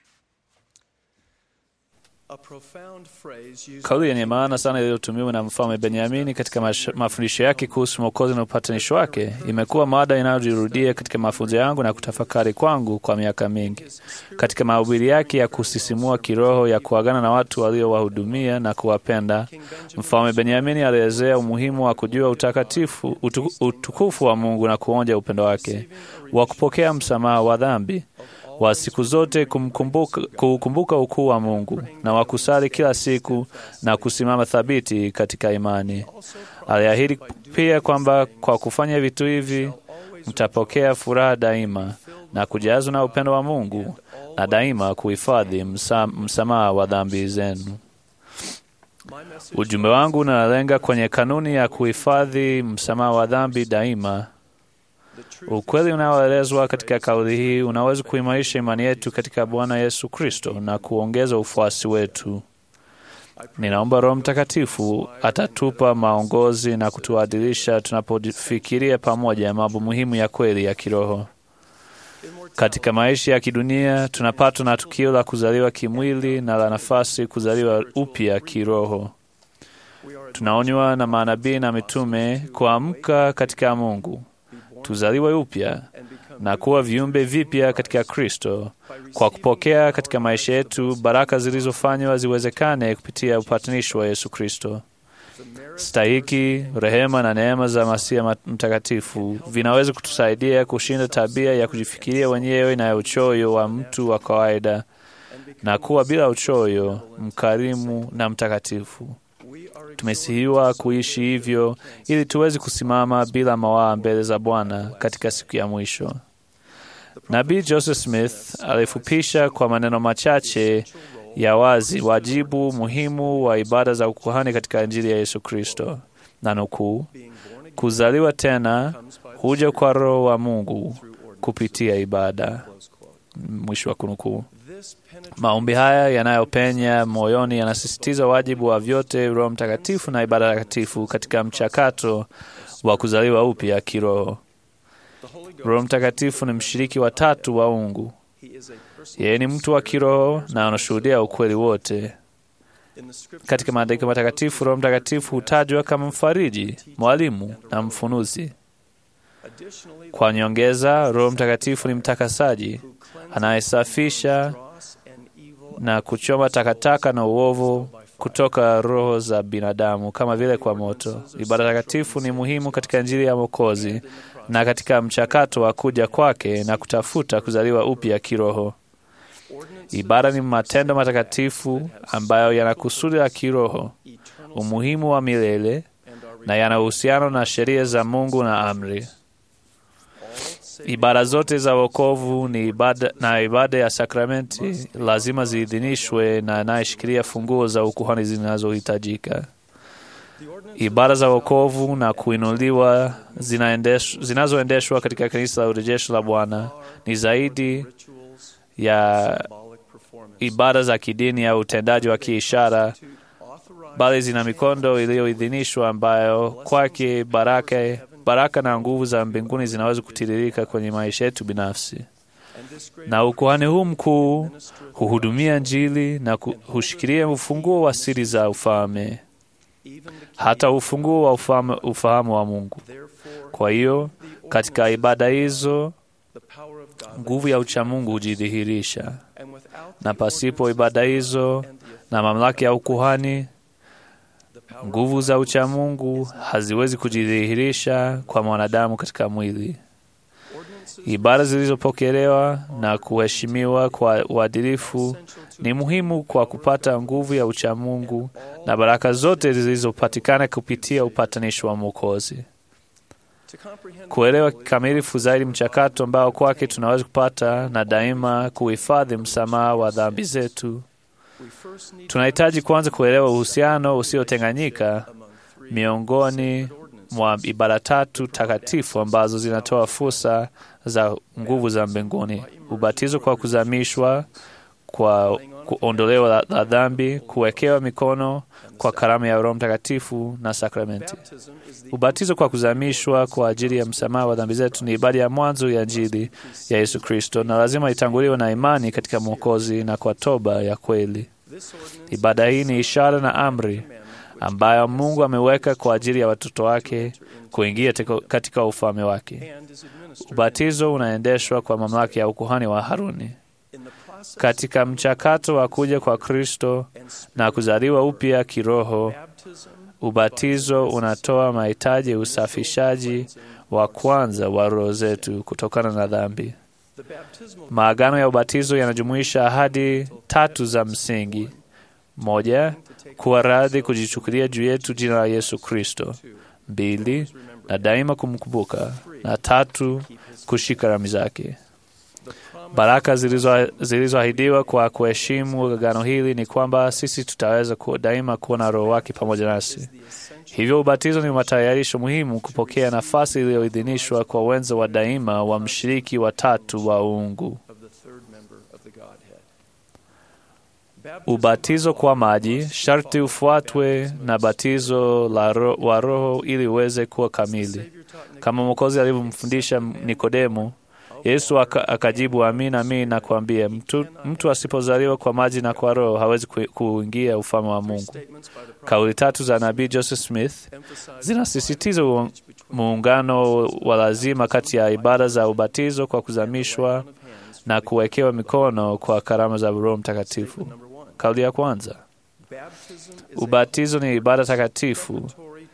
Kauli yenye maana sana iliyotumiwa na Mfalme Benyamini katika mafundisho yake kuhusu mwokozi na upatanisho wake imekuwa mada inayojirudia katika mafunzo yangu na kutafakari kwangu kwa miaka mingi. Katika mahubiri yake ya kusisimua kiroho ya kuagana na watu waliowahudumia na kuwapenda, Mfalme Benyamini alielezea umuhimu wa kujua utakatifu, utu, utukufu wa Mungu na kuonja upendo wake, wa kupokea msamaha wa dhambi, wa siku zote kumkumbuka, kukumbuka ukuu wa Mungu, na wa kusali kila siku na kusimama thabiti katika imani. Aliahidi pia kwamba kwa kufanya vitu hivi mtapokea furaha daima na kujazwa na upendo wa Mungu, na daima kuhifadhi msa, msamaha wa dhambi zenu. Ujumbe wangu unalenga kwenye kanuni ya kuhifadhi msamaha wa dhambi daima. Ukweli unaoelezwa katika kauli hii unaweza kuimarisha imani yetu katika Bwana Yesu Kristo na kuongeza ufuasi wetu. Ninaomba Roho Mtakatifu atatupa maongozi na kutuadilisha tunapofikiria pamoja mambo muhimu ya kweli ya kiroho. Katika maisha ya kidunia tunapatwa na tukio la kuzaliwa kimwili na la nafasi kuzaliwa upya kiroho. Tunaonywa na manabii na mitume kuamka katika Mungu, tuzaliwe upya na kuwa viumbe vipya katika Kristo kwa kupokea katika maisha yetu baraka zilizofanywa ziwezekane kupitia upatanisho wa Yesu Kristo. Stahiki, rehema na neema za Masia Mtakatifu vinaweza kutusaidia kushinda tabia ya kujifikiria wenyewe na ya uchoyo wa mtu wa kawaida na kuwa bila uchoyo, mkarimu na mtakatifu. Tumesihiwa kuishi hivyo ili tuweze kusimama bila mawaa mbele za Bwana katika siku ya mwisho. Nabii Joseph Smith alifupisha kwa maneno machache ya wazi wajibu muhimu wa ibada za ukuhani katika Injili ya Yesu Kristo, na nukuu, kuzaliwa tena huja kwa Roho wa Mungu kupitia ibada, mwisho wa kunukuu. Maombi haya yanayopenya moyoni yanasisitiza wajibu wa vyote Roho Mtakatifu na ibada takatifu katika mchakato wa kuzaliwa upya kiroho. Roho Mtakatifu ni mshiriki wa tatu wa Mungu. Yeye ni mtu wa kiroho na anashuhudia ukweli wote. Katika maandiko matakatifu, Roho Mtakatifu hutajwa kama mfariji, mwalimu na mfunuzi. Kwa nyongeza, Roho Mtakatifu ni mtakasaji anayesafisha na kuchoma takataka na uovu kutoka roho za binadamu kama vile kwa moto. Ibada takatifu ni muhimu katika Injili ya Mwokozi na katika mchakato wa kuja kwake na kutafuta kuzaliwa upya kiroho. Ibada ni matendo matakatifu ambayo yana kusudi la kiroho, umuhimu wa milele na yana uhusiano na sheria za Mungu na amri. Ibada zote za wokovu ni ibada, na ibada ya sakramenti lazima ziidhinishwe na anayeshikilia funguo za ukuhani zinazohitajika. Ibada za wokovu na kuinuliwa zinazoendeshwa katika kanisa la urejesho la Bwana ni zaidi ya ibada za kidini au utendaji wa kiishara, bali zina mikondo iliyoidhinishwa ambayo kwake baraka baraka na nguvu za mbinguni zinaweza kutiririka kwenye maisha yetu binafsi. Na ukuhani huu mkuu huhudumia Injili na hushikilia ufunguo wa siri za ufalme, hata ufunguo wa ufame, ufahamu wa Mungu. Kwa hiyo katika ibada hizo nguvu ya uchamungu hujidhihirisha, na pasipo ibada hizo na mamlaka ya ukuhani, nguvu za uchamungu haziwezi kujidhihirisha kwa mwanadamu katika mwili. Ibada zilizopokelewa na kuheshimiwa kwa uadilifu ni muhimu kwa kupata nguvu ya uchamungu na baraka zote zilizopatikana kupitia upatanisho wa Mwokozi. Kuelewa kikamilifu zaidi mchakato ambao kwake tunaweza kupata na daima kuhifadhi msamaha wa dhambi zetu, tunahitaji kwanza kuelewa uhusiano usiotenganyika miongoni mwa ibada tatu takatifu ambazo zinatoa fursa za nguvu za mbinguni: ubatizo kwa kuzamishwa kwa kuondolewa la dhambi, kuwekewa mikono kwa karama ya Roho Mtakatifu na sakramenti. Ubatizo kwa kuzamishwa kwa ajili ya msamaha wa dhambi zetu ni ibada ya mwanzo ya Injili ya Yesu Kristo, na lazima itanguliwe na imani katika Mwokozi na kwa toba ya kweli. Ibada hii ni ishara na amri ambayo Mungu ameweka kwa ajili ya watoto wake kuingia katika ufalme wake. Ubatizo unaendeshwa kwa mamlaka ya ukuhani wa Haruni. Katika mchakato wa kuja kwa Kristo na kuzaliwa upya kiroho, ubatizo unatoa mahitaji ya usafishaji wa kwanza wa roho zetu kutokana na dhambi. Maagano ya ubatizo yanajumuisha ahadi tatu za msingi: moja, kuwa radhi kujichukulia juu yetu jina la Yesu Kristo; mbili, na daima kumkumbuka; na tatu, kushika amri zake. Baraka zilizoahidiwa kwa kuheshimu agano hili ni kwamba sisi tutaweza kuwa daima kuwa na Roho wake pamoja nasi. Hivyo ubatizo ni matayarisho muhimu kupokea nafasi iliyoidhinishwa kwa wenza wa daima wa mshiriki wa tatu wa uungu. Ubatizo kwa maji sharti ufuatwe na batizo la ro, wa Roho ili uweze kuwa kamili. Kama Mwokozi alivyomfundisha Nikodemo, Yesu akajibu, amina amina nakuambia, mtu, mtu asipozaliwa kwa maji na kwa Roho hawezi kuingia ufalme wa Mungu. Kauli tatu za nabii Joseph Smith zinasisitiza muungano wa lazima kati ya ibada za ubatizo kwa kuzamishwa na kuwekewa mikono kwa karama za Roho Mtakatifu. Kauli ya kwanza: ubatizo ni ibada takatifu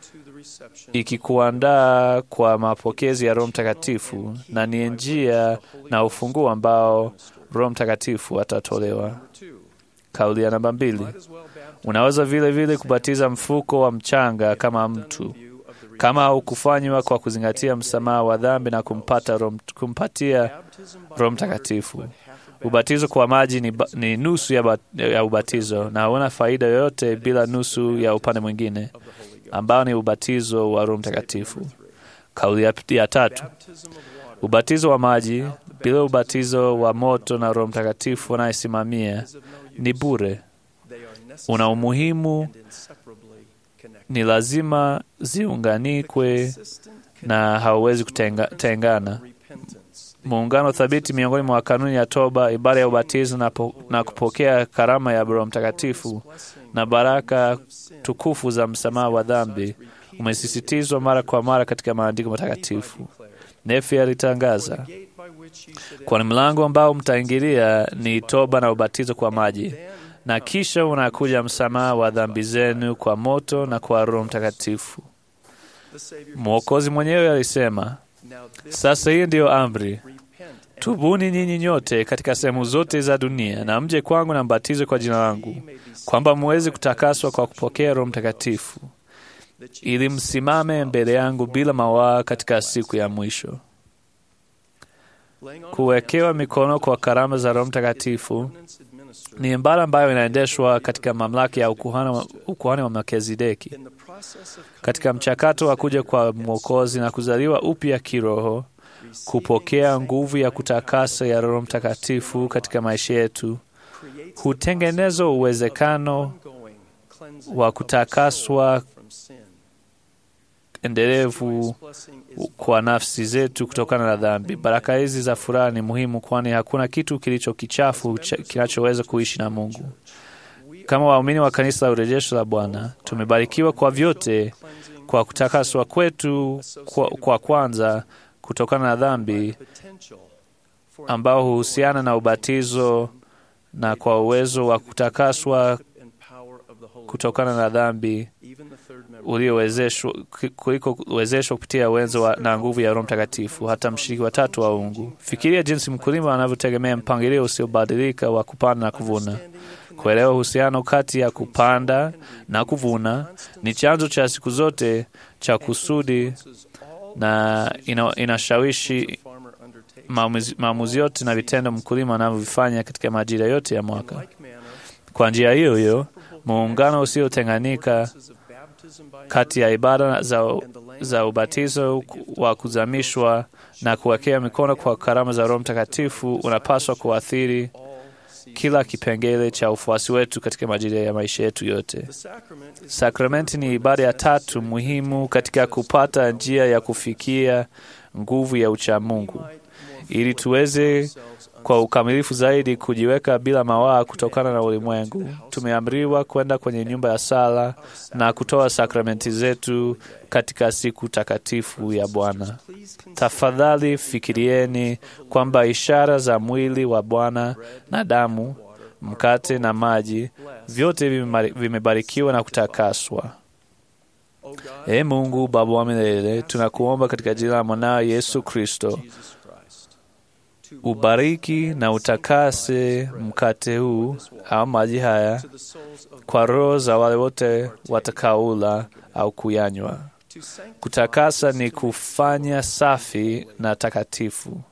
ikikuandaa kwa mapokezi ya Roho Mtakatifu, na ni njia na ufunguo ambao Roho Mtakatifu atatolewa. Kauli ya namba mbili: unaweza vile vile kubatiza mfuko wa mchanga kama mtu, kama haukufanywa kwa kuzingatia msamaha wa dhambi na kumpata rom, kumpatia Roho Mtakatifu. Ubatizo kwa maji ni, ni nusu ya, bat, ya ubatizo, na hauna faida yoyote bila nusu ya upande mwingine ambao ni ubatizo wa Roho Mtakatifu. Kauli ya, ya tatu: ubatizo wa maji bila ubatizo wa moto na Roho Mtakatifu anayesimamia ni bure. Una umuhimu, ni lazima ziunganikwe na hauwezi kutengana. Muungano thabiti miongoni mwa kanuni ya toba, ibada ya ubatizo na, po, na kupokea karama ya Roho Mtakatifu na baraka tukufu za msamaha wa dhambi umesisitizwa mara kwa mara katika maandiko matakatifu. Nefi alitangaza, kwa mlango ambao mtaingilia ni toba na ubatizo kwa maji, na kisha unakuja msamaha wa dhambi zenu kwa moto na kwa Roho Mtakatifu. Mwokozi mwenyewe alisema, sasa hii ndiyo amri: tubuni nyinyi nyote katika sehemu zote za dunia na mje kwangu na mbatizwe kwa jina langu, kwamba muweze kutakaswa kwa kupokea Roho Mtakatifu, ili msimame mbele yangu bila mawaa katika siku ya mwisho. Kuwekewa mikono kwa karama za Roho Mtakatifu ni ibada ambayo inaendeshwa katika mamlaka ya ukuhani, ukuhani wa Melkizedeki. Katika mchakato wa kuja kwa Mwokozi na kuzaliwa upya kiroho, kupokea nguvu ya kutakasa ya Roho Mtakatifu katika maisha yetu hutengeneza uwezekano wa kutakaswa endelevu kwa nafsi zetu kutokana na dhambi. Baraka hizi za furaha ni muhimu, kwani hakuna kitu kilicho kichafu kinachoweza kuishi na Mungu. Kama waumini wa kanisa la urejesho la Bwana, tumebarikiwa kwa vyote kwa kutakaswa kwetu kwa, kwa kwanza kutokana na dhambi ambao huhusiana na ubatizo na kwa uwezo wa kutakaswa kutokana na dhambi uliowezeshwa kuliko uwezeshwa kupitia uwezo wa, na nguvu ya Roho Mtakatifu, hata mshiriki wa tatu wa uungu. Fikiria jinsi mkulima anavyotegemea mpangilio usiobadilika wa kupanda na kuvuna. Kuelewa uhusiano kati ya kupanda na kuvuna ni chanzo cha siku zote cha kusudi na ina, inashawishi maamuzi, maamuzi yote na vitendo mkulima anavyovifanya katika majira yote ya mwaka. Kwa njia hiyo hiyo, muungano usiotenganika kati ya ibada za, za ubatizo wa kuzamishwa na kuwekea mikono kwa karama za Roho Mtakatifu unapaswa kuathiri kila kipengele cha ufuasi wetu katika majira ya maisha yetu yote. Sakramenti ni ibada ya tatu muhimu katika kupata njia ya kufikia nguvu ya uchamungu, ili tuweze kwa ukamilifu zaidi kujiweka bila mawaa kutokana na ulimwengu. Tumeamriwa kwenda kwenye nyumba ya sala na kutoa sakramenti zetu katika siku takatifu ya Bwana. Tafadhali fikirieni kwamba ishara za mwili wa Bwana na damu, mkate na maji, vyote vimebarikiwa na kutakaswa. Ee Mungu Baba wa milele, tunakuomba katika jina la mwanao Yesu Kristo, ubariki na utakase mkate huu au maji haya kwa roho za wale wote watakaula au kuyanywa. Kutakasa ni kufanya safi na takatifu.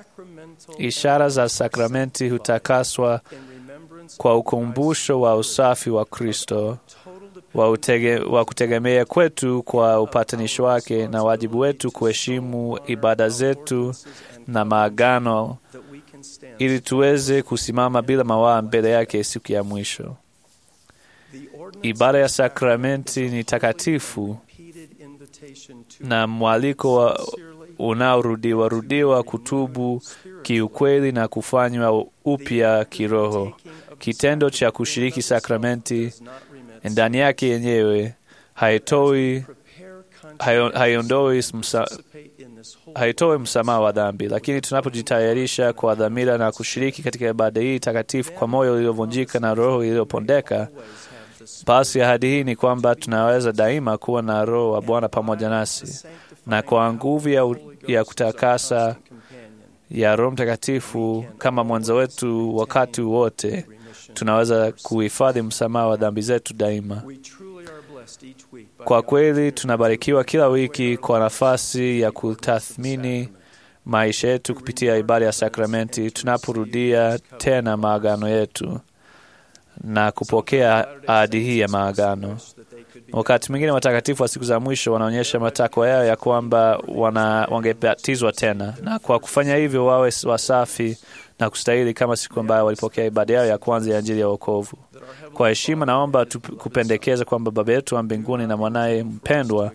Ishara za sakramenti hutakaswa kwa ukumbusho wa usafi wa Kristo, wa, utege, wa kutegemea kwetu kwa upatanisho wake, na wajibu wetu kuheshimu ibada zetu na maagano ili tuweze kusimama bila mawaa mbele yake siku ya mwisho. Ibada ya sakramenti ni takatifu na mwaliko unaorudiwa rudiwa kutubu kiukweli na kufanywa upya kiroho. Kitendo cha kushiriki sakramenti ndani yake yenyewe haitoi haiondoi msa, haitoi msamaha wa dhambi, lakini tunapojitayarisha kwa dhamira na kushiriki katika ibada hii takatifu kwa moyo uliovunjika na roho iliyopondeka, basi ahadi hii ni kwamba tunaweza daima kuwa na Roho wa Bwana pamoja nasi, na kwa nguvu ya, ya kutakasa ya Roho Mtakatifu kama mwanzo wetu wakati wote, tunaweza kuhifadhi msamaha wa dhambi zetu daima. Kwa kweli tunabarikiwa kila wiki kwa nafasi ya kutathmini maisha yetu kupitia ibada ya sakramenti, tunaporudia tena maagano yetu na kupokea ahadi hii ya maagano. Wakati mwingine watakatifu wa siku za mwisho wanaonyesha matakwa yao ya kwamba wana wangebatizwa tena, na kwa kufanya hivyo wawe wasafi na kustahili kama siku ambayo walipokea ibada yao ya kwanza ya Injili ya wokovu. Kwa heshima naomba kupendekeza kwamba Baba yetu wa mbinguni na mwanaye mpendwa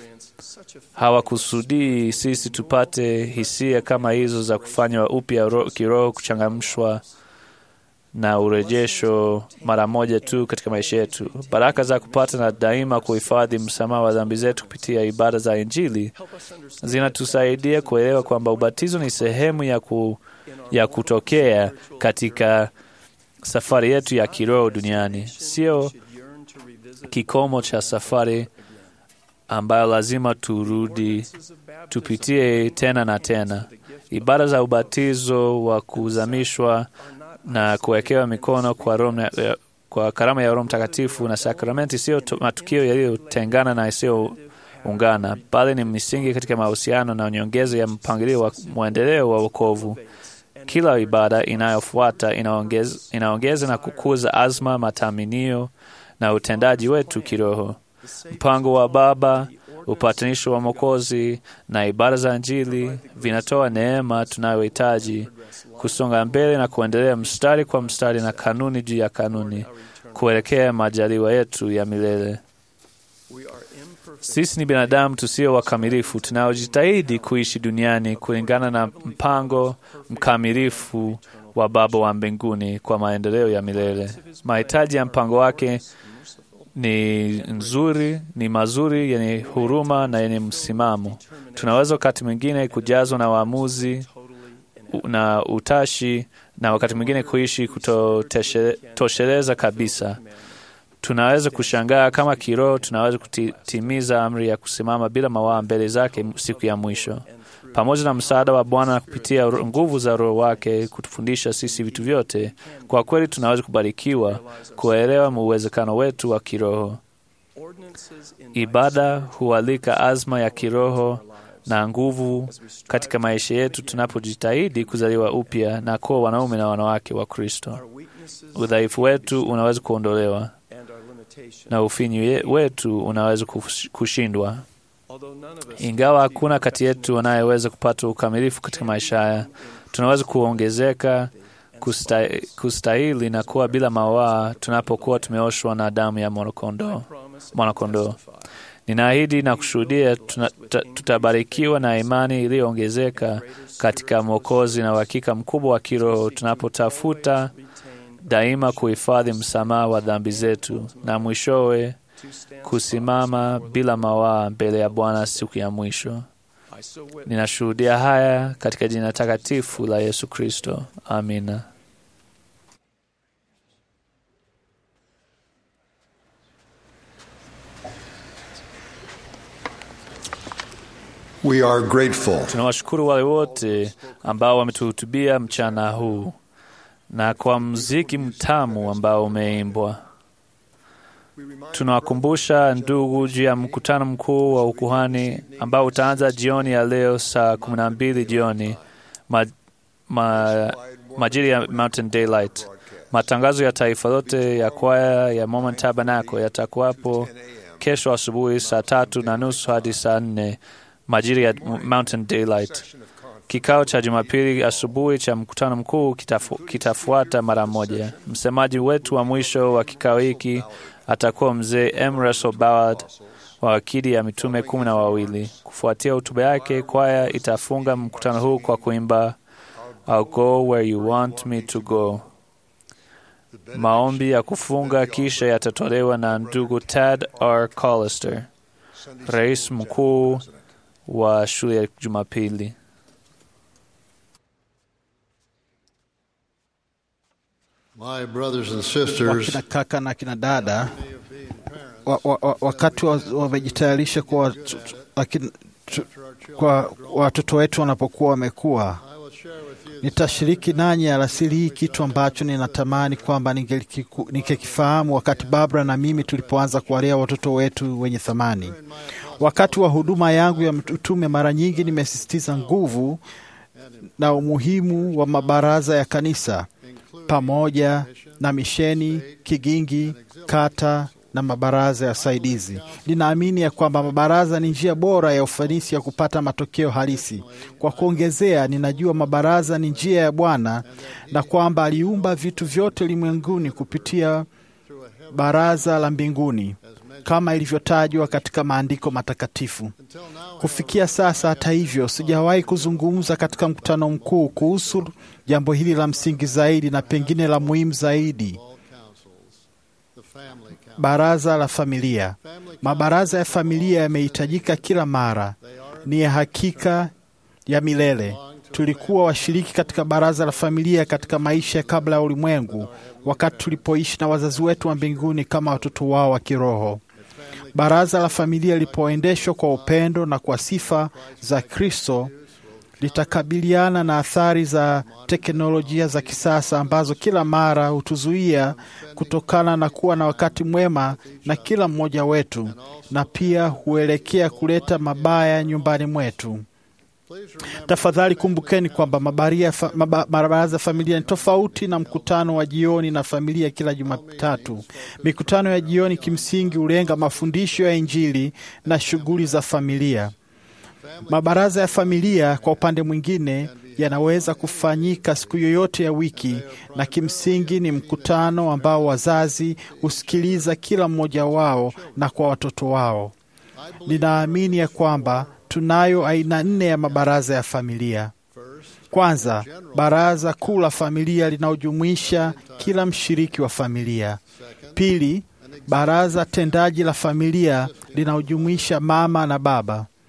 hawakusudii sisi tupate hisia kama hizo za kufanywa upya kiroho, kuchangamshwa na urejesho mara moja tu katika maisha yetu. Baraka za kupata na daima kuhifadhi msamaha wa dhambi zetu kupitia ibada za Injili zinatusaidia kuelewa kwamba ubatizo ni sehemu ya, ku, ya kutokea katika safari yetu ya kiroho duniani, sio kikomo cha safari ambayo lazima turudi tupitie tena na tena. Ibada za ubatizo wa kuzamishwa na kuwekewa mikono kwa Rome, kwa karama ya Roho Mtakatifu na sakramenti sio matukio yaliyotengana na yasiyoungana, bali ni misingi katika mahusiano na nyongeza ya mpangilio wa mwendeleo wa wokovu. Kila ibada inayofuata inaongeza, inaongeza na kukuza azma, matamanio na utendaji wetu kiroho. Mpango wa Baba, upatanisho wa Mwokozi na ibada za Injili vinatoa neema tunayohitaji kusonga mbele na kuendelea mstari kwa mstari na kanuni juu ya kanuni kuelekea majaliwa yetu ya milele. Sisi ni binadamu tusio wakamilifu tunaojitahidi kuishi duniani kulingana na mpango mkamilifu wa Baba wa mbinguni kwa maendeleo ya milele. Mahitaji ya mpango wake ni nzuri, ni mazuri, yenye huruma na yenye msimamo. Tunaweza wakati mwingine kujazwa na waamuzi na utashi na wakati mwingine kuishi kutosheleza kabisa. Tunaweza kushangaa kama kiroho tunaweza kutimiza amri ya kusimama bila mawaa mbele zake siku ya mwisho. Pamoja na msaada wa Bwana kupitia nguvu za Roho wake kutufundisha sisi vitu vyote, kwa kweli tunaweza kubarikiwa kuelewa uwezekano wetu wa kiroho. Ibada hualika azma ya kiroho na nguvu katika maisha yetu tunapojitahidi kuzaliwa upya na kuwa wanaume na wanawake wa Kristo. Udhaifu wetu unaweza kuondolewa na ufinyu wetu unaweza kushindwa. Ingawa hakuna kati yetu anayeweza kupata ukamilifu katika maisha haya, tunaweza kuongezeka, kustahili, kustahili na kuwa bila mawaa tunapokuwa tumeoshwa na damu ya mwanakondoo. Mwanakondoo. Ninaahidi na kushuhudia tutabarikiwa na imani iliyoongezeka katika Mwokozi na uhakika mkubwa wa kiroho tunapotafuta daima kuhifadhi msamaha wa dhambi zetu na mwishowe kusimama bila mawaa mbele ya Bwana siku ya mwisho. Ninashuhudia haya katika jina takatifu la Yesu Kristo. Amina. We are grateful. Tunawashukuru wale wote ambao wametuhutubia mchana huu na kwa muziki mtamu ambao umeimbwa. Tunawakumbusha ndugu juu ya mkutano mkuu wa ukuhani ambao utaanza jioni ya leo saa kumi na mbili jioni ma, ma, majira ya Mountain Daylight. Matangazo ya taifa lote ya kwaya ya Mormon Tabernacle yatakuwapo kesho asubuhi saa tatu na nusu hadi saa nne majira ya Mountain Daylight. Kikao cha Jumapili asubuhi cha mkutano mkuu kitafu, kitafuata mara moja. Msemaji wetu wa mwisho wa kikao hiki atakuwa mzee M. Russell Ballard wa Akidi ya Mitume kumi na wawili. Kufuatia hotuba yake, kwaya itafunga mkutano huu kwa kuimba I'll go where you want me to go. Maombi ya kufunga kisha yatatolewa na ndugu Tad R. Collister, rais mkuu wa shule ya Jumapili. My brothers and sisters, wakina kaka na kina dada, wa, wa, wa, wakati wamejitayarisha wa kwa, kwa watoto wetu wanapokuwa wamekuwa, nitashiriki nanyi alasiri hii kitu ambacho ninatamani kwamba ningekifahamu wakati Barbara na mimi tulipoanza kuwalea watoto wetu wenye thamani. Wakati wa huduma yangu ya utume, mara nyingi nimesisitiza nguvu na umuhimu wa mabaraza ya kanisa pamoja na misheni, kigingi, kata na mabaraza ya saidizi. Ninaamini ya kwamba mabaraza ni njia bora ya ufanisi ya kupata matokeo halisi. Kwa kuongezea, ninajua mabaraza ni njia ya Bwana na kwamba aliumba vitu vyote ulimwenguni kupitia baraza la mbinguni kama ilivyotajwa katika maandiko matakatifu. Kufikia sasa, hata hivyo, sijawahi kuzungumza katika mkutano mkuu kuhusu jambo hili la msingi zaidi na pengine la muhimu zaidi: baraza la familia. Mabaraza ya familia yamehitajika kila mara, ni ya hakika ya milele. Tulikuwa washiriki katika baraza la familia katika maisha ya kabla ya ulimwengu, wakati tulipoishi na wazazi wetu wa mbinguni kama watoto wao wa kiroho. Baraza la familia lipoendeshwa kwa upendo na kwa sifa za Kristo, litakabiliana na athari za teknolojia za kisasa ambazo kila mara hutuzuia kutokana na kuwa na wakati mwema na kila mmoja wetu, na pia huelekea kuleta mabaya nyumbani mwetu. Tafadhali kumbukeni kwamba mabaraza ya familia ni tofauti na mkutano wa jioni na familia kila Jumatatu. Mikutano ya jioni kimsingi hulenga mafundisho ya Injili na shughuli za familia. Mabaraza ya familia kwa upande mwingine yanaweza kufanyika siku yoyote ya wiki, na kimsingi ni mkutano ambao wazazi husikiliza kila mmoja wao na kwa watoto wao. Ninaamini ya kwamba tunayo aina nne ya mabaraza ya familia. Kwanza, baraza kuu la familia linaojumuisha kila mshiriki wa familia. Pili, baraza tendaji la familia linaojumuisha mama na baba.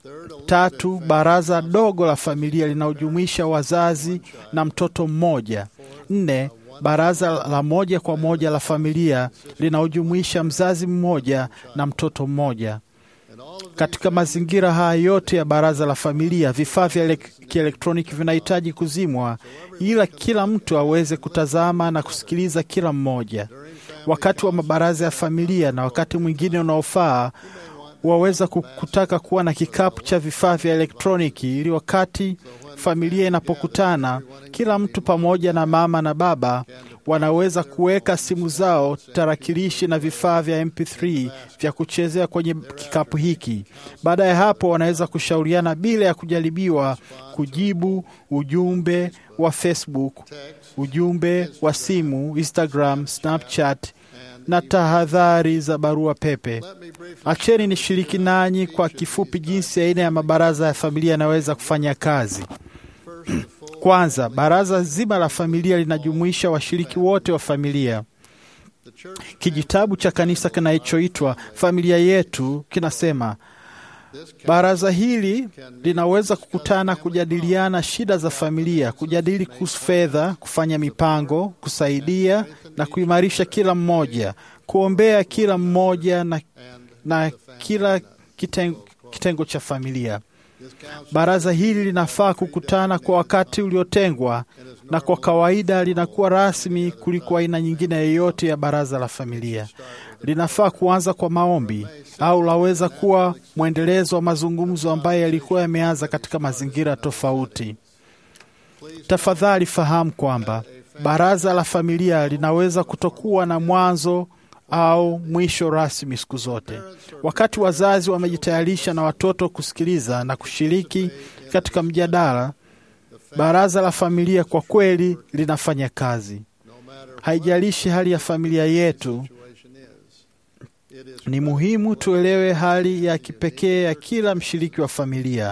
Tatu, baraza dogo la familia linaojumuisha wazazi na mtoto mmoja. Nne, baraza la moja kwa moja la familia linaojumuisha mzazi mmoja na mtoto mmoja. Katika mazingira haya yote ya baraza la familia, vifaa vya kielektroniki vinahitaji kuzimwa ila kila mtu aweze kutazama na kusikiliza kila mmoja. Wakati wa mabaraza ya familia na wakati mwingine unaofaa, waweza kutaka kuwa na kikapu cha vifaa vya elektroniki ili wakati familia inapokutana, kila mtu pamoja na mama na baba wanaweza kuweka simu zao, tarakilishi na vifaa vya M P three vya kuchezea kwenye kikapu hiki. Baada ya hapo, wanaweza kushauriana bila ya kujaribiwa kujibu ujumbe wa Facebook, ujumbe wa simu, Instagram, Snapchat na tahadhari za barua pepe. Acheni nishiriki nanyi kwa kifupi jinsi aina ya mabaraza ya familia yanaweza kufanya kazi. Kwanza, baraza zima la familia linajumuisha washiriki wote wa familia. Kijitabu cha kanisa kinachoitwa Familia Yetu kinasema baraza hili linaweza kukutana kujadiliana shida za familia, kujadili kuhusu fedha, kufanya mipango, kusaidia na kuimarisha kila mmoja, kuombea kila mmoja na, na kila kitengo, kitengo cha familia. Baraza hili linafaa kukutana kwa wakati uliotengwa na kwa kawaida linakuwa rasmi kuliko aina nyingine yoyote ya baraza la familia. Linafaa kuanza kwa maombi au laweza kuwa mwendelezo wa mazungumzo ambayo yalikuwa yameanza katika mazingira tofauti. Tafadhali fahamu kwamba baraza la familia linaweza kutokuwa na mwanzo au mwisho rasmi siku zote. Wakati wazazi wamejitayarisha na watoto kusikiliza na kushiriki katika mjadala, baraza la familia kwa kweli linafanya kazi. Haijalishi hali ya familia yetu, ni muhimu tuelewe hali ya kipekee ya kila mshiriki wa familia.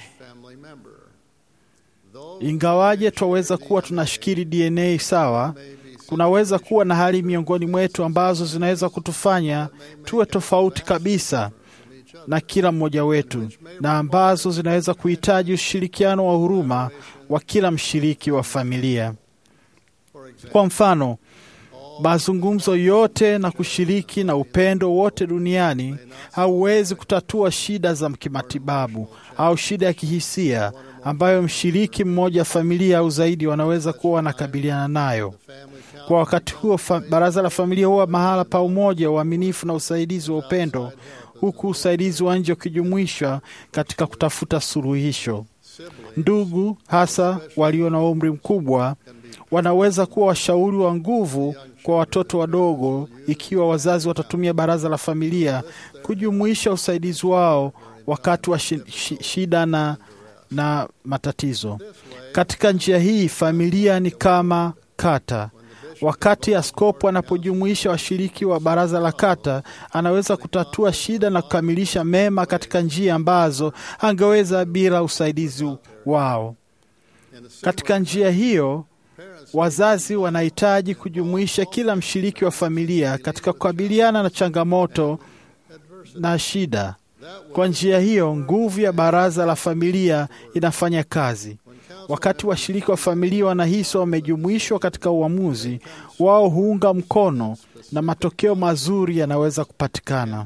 Ingawaje twaweza kuwa tunashikiri D N A sawa, kunaweza kuwa na hali miongoni mwetu ambazo zinaweza kutufanya tuwe tofauti kabisa na kila mmoja wetu, na ambazo zinaweza kuhitaji ushirikiano wa huruma wa kila mshiriki wa familia. Kwa mfano, mazungumzo yote na kushiriki na upendo wote duniani hauwezi kutatua shida za kimatibabu au shida ya kihisia ambayo mshiriki mmoja wa familia au zaidi wanaweza kuwa wanakabiliana nayo. Kwa wakati huo, baraza la familia huwa mahala pa umoja, uaminifu na usaidizi wa upendo, huku usaidizi wa nje ukijumuishwa katika kutafuta suluhisho. Ndugu, hasa walio na umri mkubwa, wanaweza kuwa washauri wa nguvu kwa watoto wadogo ikiwa wazazi watatumia baraza la familia kujumuisha usaidizi wao wakati wa shida na, na matatizo. Katika njia hii, familia ni kama kata. Wakati askofu anapojumuisha washiriki wa baraza la kata, anaweza kutatua shida na kukamilisha mema katika njia ambazo angeweza bila usaidizi wao. Katika njia hiyo, wazazi wanahitaji kujumuisha kila mshiriki wa familia katika kukabiliana na changamoto na shida. Kwa njia hiyo, nguvu ya baraza la familia inafanya kazi. Wakati washiriki wa familia wanahisi wamejumuishwa katika uamuzi, wao huunga mkono na matokeo mazuri yanaweza kupatikana.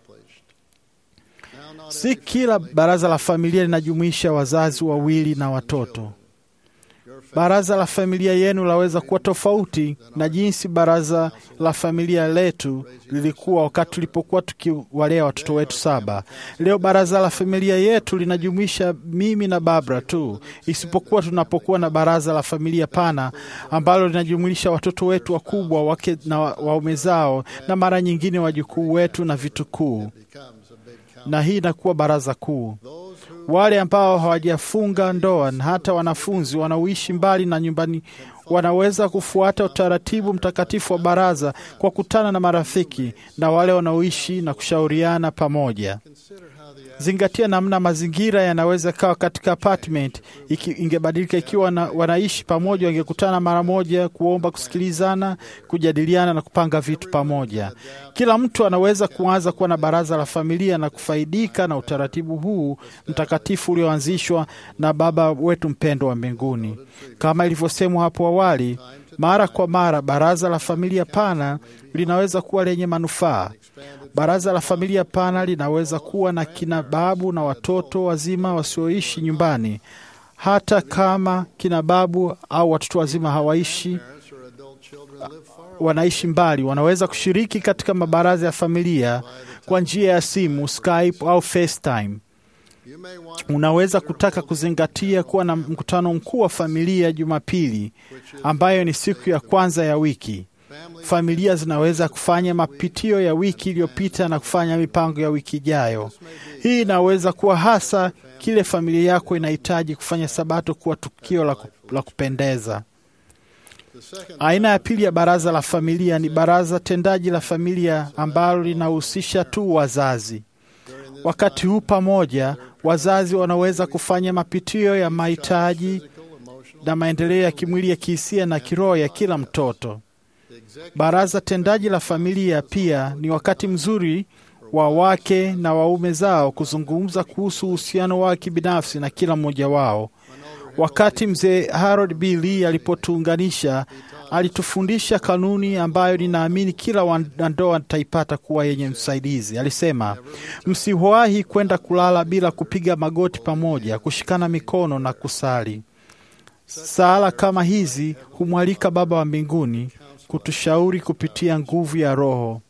Si kila baraza la familia linajumuisha wazazi wawili na watoto. Baraza la familia yenu laweza kuwa tofauti na jinsi baraza la familia letu lilikuwa wakati tulipokuwa tukiwalea watoto wetu saba. Leo baraza la familia yetu linajumuisha mimi na Barbara tu, isipokuwa tunapokuwa na baraza la familia pana ambalo linajumuisha watoto wetu wakubwa, wake na waume zao, na mara nyingine wajukuu wetu na vitukuu. Na hii inakuwa baraza kuu. Wale ambao hawajafunga ndoa na hata wanafunzi wanaoishi mbali na nyumbani wanaweza kufuata utaratibu mtakatifu wa baraza kwa kutana na marafiki na wale wanaoishi na kushauriana pamoja. Zingatia namna mazingira yanaweza kawa katika apartment iki, ingebadilika ikiwa na, wanaishi pamoja, wangekutana mara moja, kuomba, kusikilizana, kujadiliana na kupanga vitu pamoja. Kila mtu anaweza kuanza kuwa na baraza la familia na kufaidika na utaratibu huu mtakatifu ulioanzishwa na Baba wetu mpendwa wa mbinguni. Kama ilivyosemwa hapo awali, mara kwa mara baraza la familia pana linaweza kuwa lenye manufaa. Baraza la familia pana linaweza kuwa na kina babu na watoto wazima wasioishi nyumbani. Hata kama kina babu au watoto wazima hawaishi, wanaishi mbali, wanaweza kushiriki katika mabaraza ya familia kwa njia ya simu, Skype au FaceTime. Unaweza kutaka kuzingatia kuwa na mkutano mkuu wa familia Jumapili, ambayo ni siku ya kwanza ya wiki. Familia zinaweza kufanya mapitio ya wiki iliyopita na kufanya mipango ya wiki ijayo. Hii inaweza kuwa hasa kile familia yako inahitaji kufanya Sabato kuwa tukio la, la kupendeza. Aina ya pili ya baraza la familia ni baraza tendaji la familia, ambalo linahusisha tu wazazi. Wakati huu pamoja, wazazi wanaweza kufanya mapitio ya mahitaji na maendeleo ya kimwili, ya kihisia na kiroho ya kila mtoto. Baraza tendaji la familia pia ni wakati mzuri wa wake na waume zao kuzungumza kuhusu uhusiano wao kibinafsi na kila mmoja wao. Wakati mzee Harold B. Lee alipotuunganisha, alitufundisha kanuni ambayo ninaamini kila wanandoa ataipata kuwa yenye msaidizi. Alisema, msiwahi kwenda kulala bila kupiga magoti pamoja, kushikana mikono na kusali. Sala kama hizi humwalika Baba wa mbinguni kutushauri kupitia nguvu ya Roho.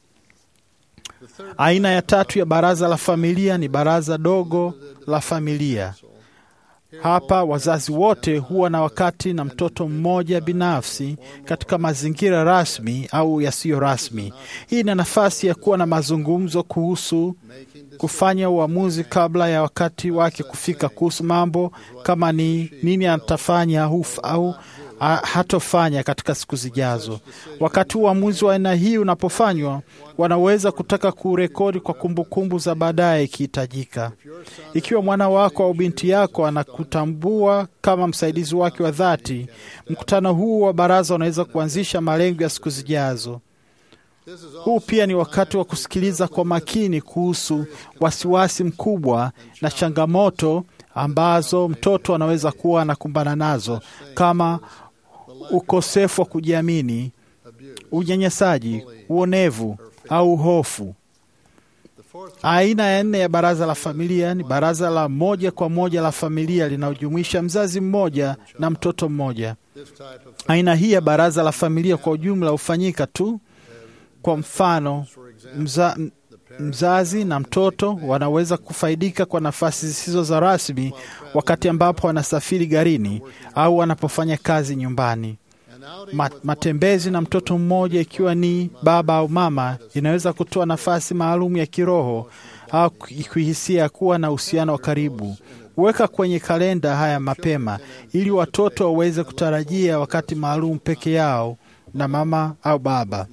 Aina ya tatu ya baraza la familia ni baraza dogo la familia. Hapa wazazi wote huwa na wakati na mtoto mmoja binafsi katika mazingira rasmi au yasiyo rasmi. Hii ina nafasi ya kuwa na mazungumzo kuhusu kufanya uamuzi kabla ya wakati wake kufika, kuhusu mambo kama ni nini atafanya au hatofanya katika siku zijazo. Wakati uamuzi wa aina hii unapofanywa, wanaweza kutaka kurekodi kwa kumbukumbu za baadaye ikihitajika. Ikiwa mwana wako au binti yako anakutambua kama msaidizi wake wa dhati, mkutano huu wa baraza unaweza kuanzisha malengo ya siku zijazo. Huu pia ni wakati wa kusikiliza kwa makini kuhusu wasiwasi mkubwa na changamoto ambazo mtoto anaweza kuwa anakumbana nazo, kama ukosefu wa kujiamini, unyanyasaji, uonevu au hofu. Aina ya nne ya baraza la familia ni baraza la moja kwa moja la familia, linalojumuisha mzazi mmoja na mtoto mmoja. Aina hii ya baraza la familia kwa ujumla hufanyika tu. Kwa mfano, mza, mzazi na mtoto wanaweza kufaidika kwa nafasi zisizo za rasmi wakati ambapo wanasafiri garini au wanapofanya kazi nyumbani. Matembezi na mtoto mmoja, ikiwa ni baba au mama, inaweza kutoa nafasi maalum ya kiroho au kuhisia kuwa na uhusiano wa karibu. Weka kwenye kalenda haya mapema ili watoto waweze kutarajia wakati maalum peke yao na mama au baba.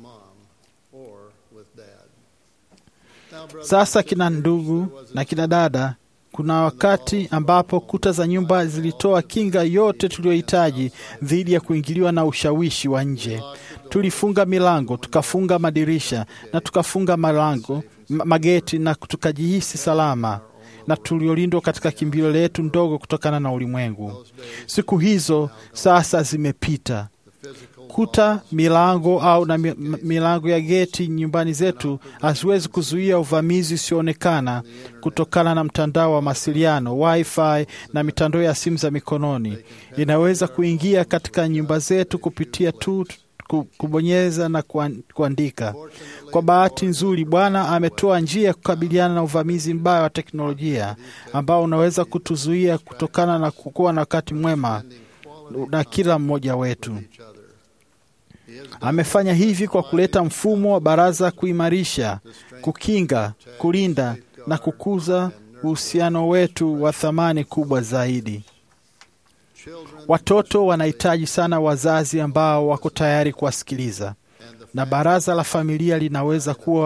Sasa kina ndugu na kina dada, kuna wakati ambapo kuta za nyumba zilitoa kinga yote tuliyohitaji dhidi ya kuingiliwa na ushawishi wa nje. Tulifunga milango, tukafunga madirisha na tukafunga malango, mageti, na tukajihisi salama na tuliolindwa katika kimbilio letu ndogo kutokana na ulimwengu. Siku hizo sasa zimepita. Kuta, milango au na milango ya geti nyumbani zetu haziwezi kuzuia uvamizi usioonekana kutokana na mtandao wa mawasiliano, wifi na mitandao ya simu za mikononi. Inaweza kuingia katika nyumba zetu kupitia tu kubonyeza na kuandika. Kwa bahati nzuri, Bwana ametoa njia ya kukabiliana na uvamizi mbaya wa teknolojia ambao unaweza kutuzuia kutokana na kuwa na wakati mwema na kila mmoja wetu. Amefanya hivi kwa kuleta mfumo wa baraza kuimarisha, kukinga, kulinda na kukuza uhusiano wetu wa thamani kubwa zaidi. Watoto wanahitaji sana wazazi ambao wako tayari kuwasikiliza, na baraza la familia linaweza kuwa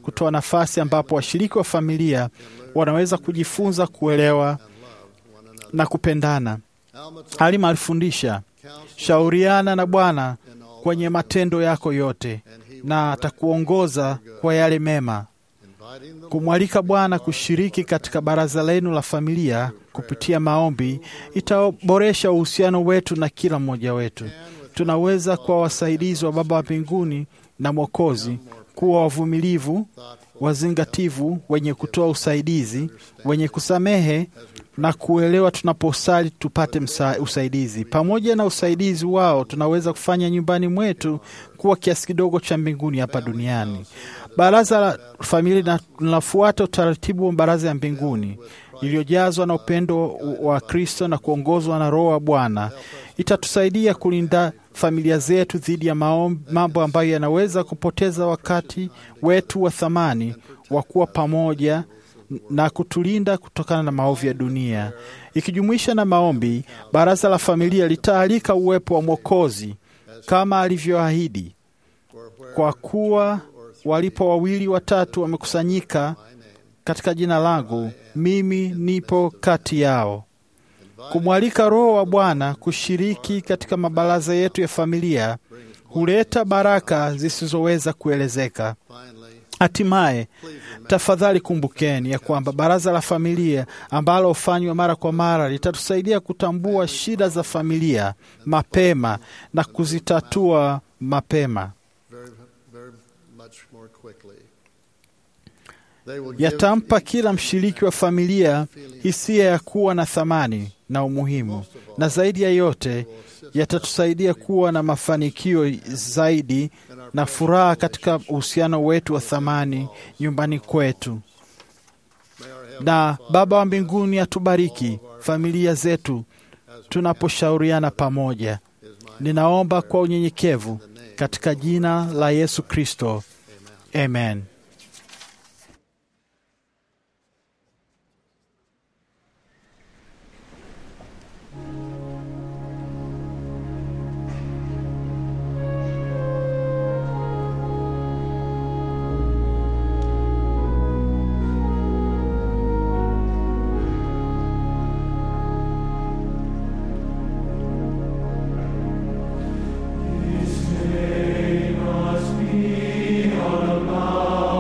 kutoa nafasi ambapo washiriki wa familia wanaweza kujifunza kuelewa na kupendana. Halima alifundisha, shauriana na Bwana kwenye matendo yako yote na atakuongoza kwa yale mema. Kumwalika Bwana kushiriki katika baraza lenu la familia kupitia maombi itaboresha uhusiano wetu na kila mmoja wetu. Tunaweza kuwa wasaidizi wa Baba wa mbinguni na Mwokozi, kuwa wavumilivu, wazingativu, wenye kutoa usaidizi, wenye kusamehe na kuelewa tunaposali tupate msa, usaidizi. Pamoja na usaidizi wao, tunaweza kufanya nyumbani mwetu kuwa kiasi kidogo cha mbinguni hapa duniani. Baraza la familia linafuata utaratibu wa baraza ya mbinguni iliyojazwa na upendo wa Kristo na kuongozwa na Roho wa Bwana. Itatusaidia kulinda familia zetu dhidi ya mambo ambayo yanaweza kupoteza wakati wetu wa thamani wa kuwa pamoja na kutulinda kutokana na maovu ya dunia. Ikijumuisha na maombi, baraza la familia litaalika uwepo wa Mwokozi kama alivyoahidi, kwa kuwa walipo wawili watatu wamekusanyika katika jina langu, mimi nipo kati yao. Kumwalika Roho wa Bwana kushiriki katika mabaraza yetu ya familia huleta baraka zisizoweza kuelezeka. Hatimaye, tafadhali kumbukeni ya kwamba baraza la familia ambalo hufanywa mara kwa mara litatusaidia kutambua shida za familia mapema na kuzitatua mapema. Yatampa kila mshiriki wa familia hisia ya kuwa na thamani na umuhimu, na zaidi ya yote yatatusaidia kuwa na mafanikio zaidi na furaha katika uhusiano wetu wa thamani nyumbani kwetu. Na Baba wa mbinguni atubariki familia zetu tunaposhauriana pamoja. Ninaomba kwa unyenyekevu katika jina la Yesu Kristo. Amen. Must be on a mountain.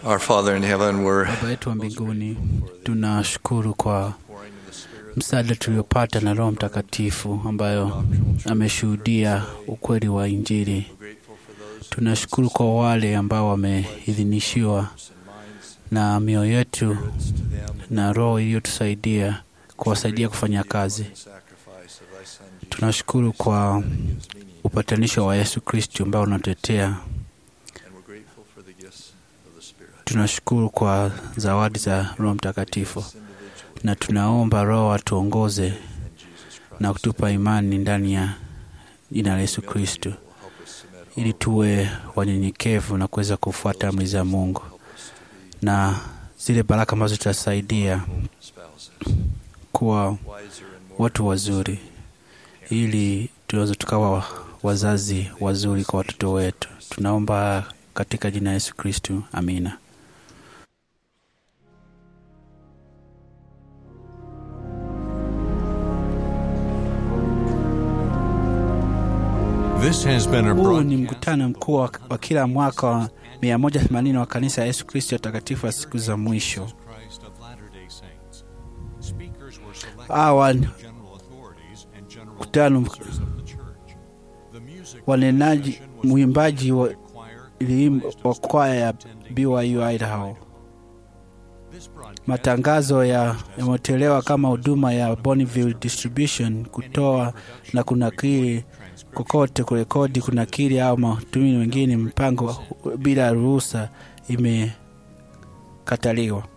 Our Father in heaven, we're Baba yetu wa mbinguni, tunashukuru kwa msaada tuliopata na Roho Mtakatifu ambayo ameshuhudia ukweli wa Injili. Tunashukuru kwa wale ambao wameidhinishiwa na mioyo yetu na Roho iliyotusaidia kuwasaidia kufanya kazi. Tunashukuru kwa upatanisho wa Yesu Kristo ambao unatetea. Tunashukuru kwa zawadi za Roho Mtakatifu na tunaomba Roho atuongoze na kutupa imani ndani ya jina la Yesu Kristo, ili tuwe wanyenyekevu na kuweza kufuata amri za Mungu, na zile baraka ambazo tutasaidia kuwa watu wazuri, ili tuweze tukawa wazazi wazuri kwa watoto wetu. Tunaomba katika jina la Yesu Kristo. Amina. This has been a Huu ni mkutano mkuu wa kila mwaka wa mia moja themanini wa kanisa ya Yesu Kristo takatifu wa siku za mwisho. Hawa mkutano wanenaji mwimbaji wa wa kwaya ya B Y U Idaho. Matangazo ya yametolewa kama huduma ya Bonneville Distribution, kutoa na kunakili kokote, kurekodi, kunakili au matumizi mengine mpango bila ruhusa imekataliwa.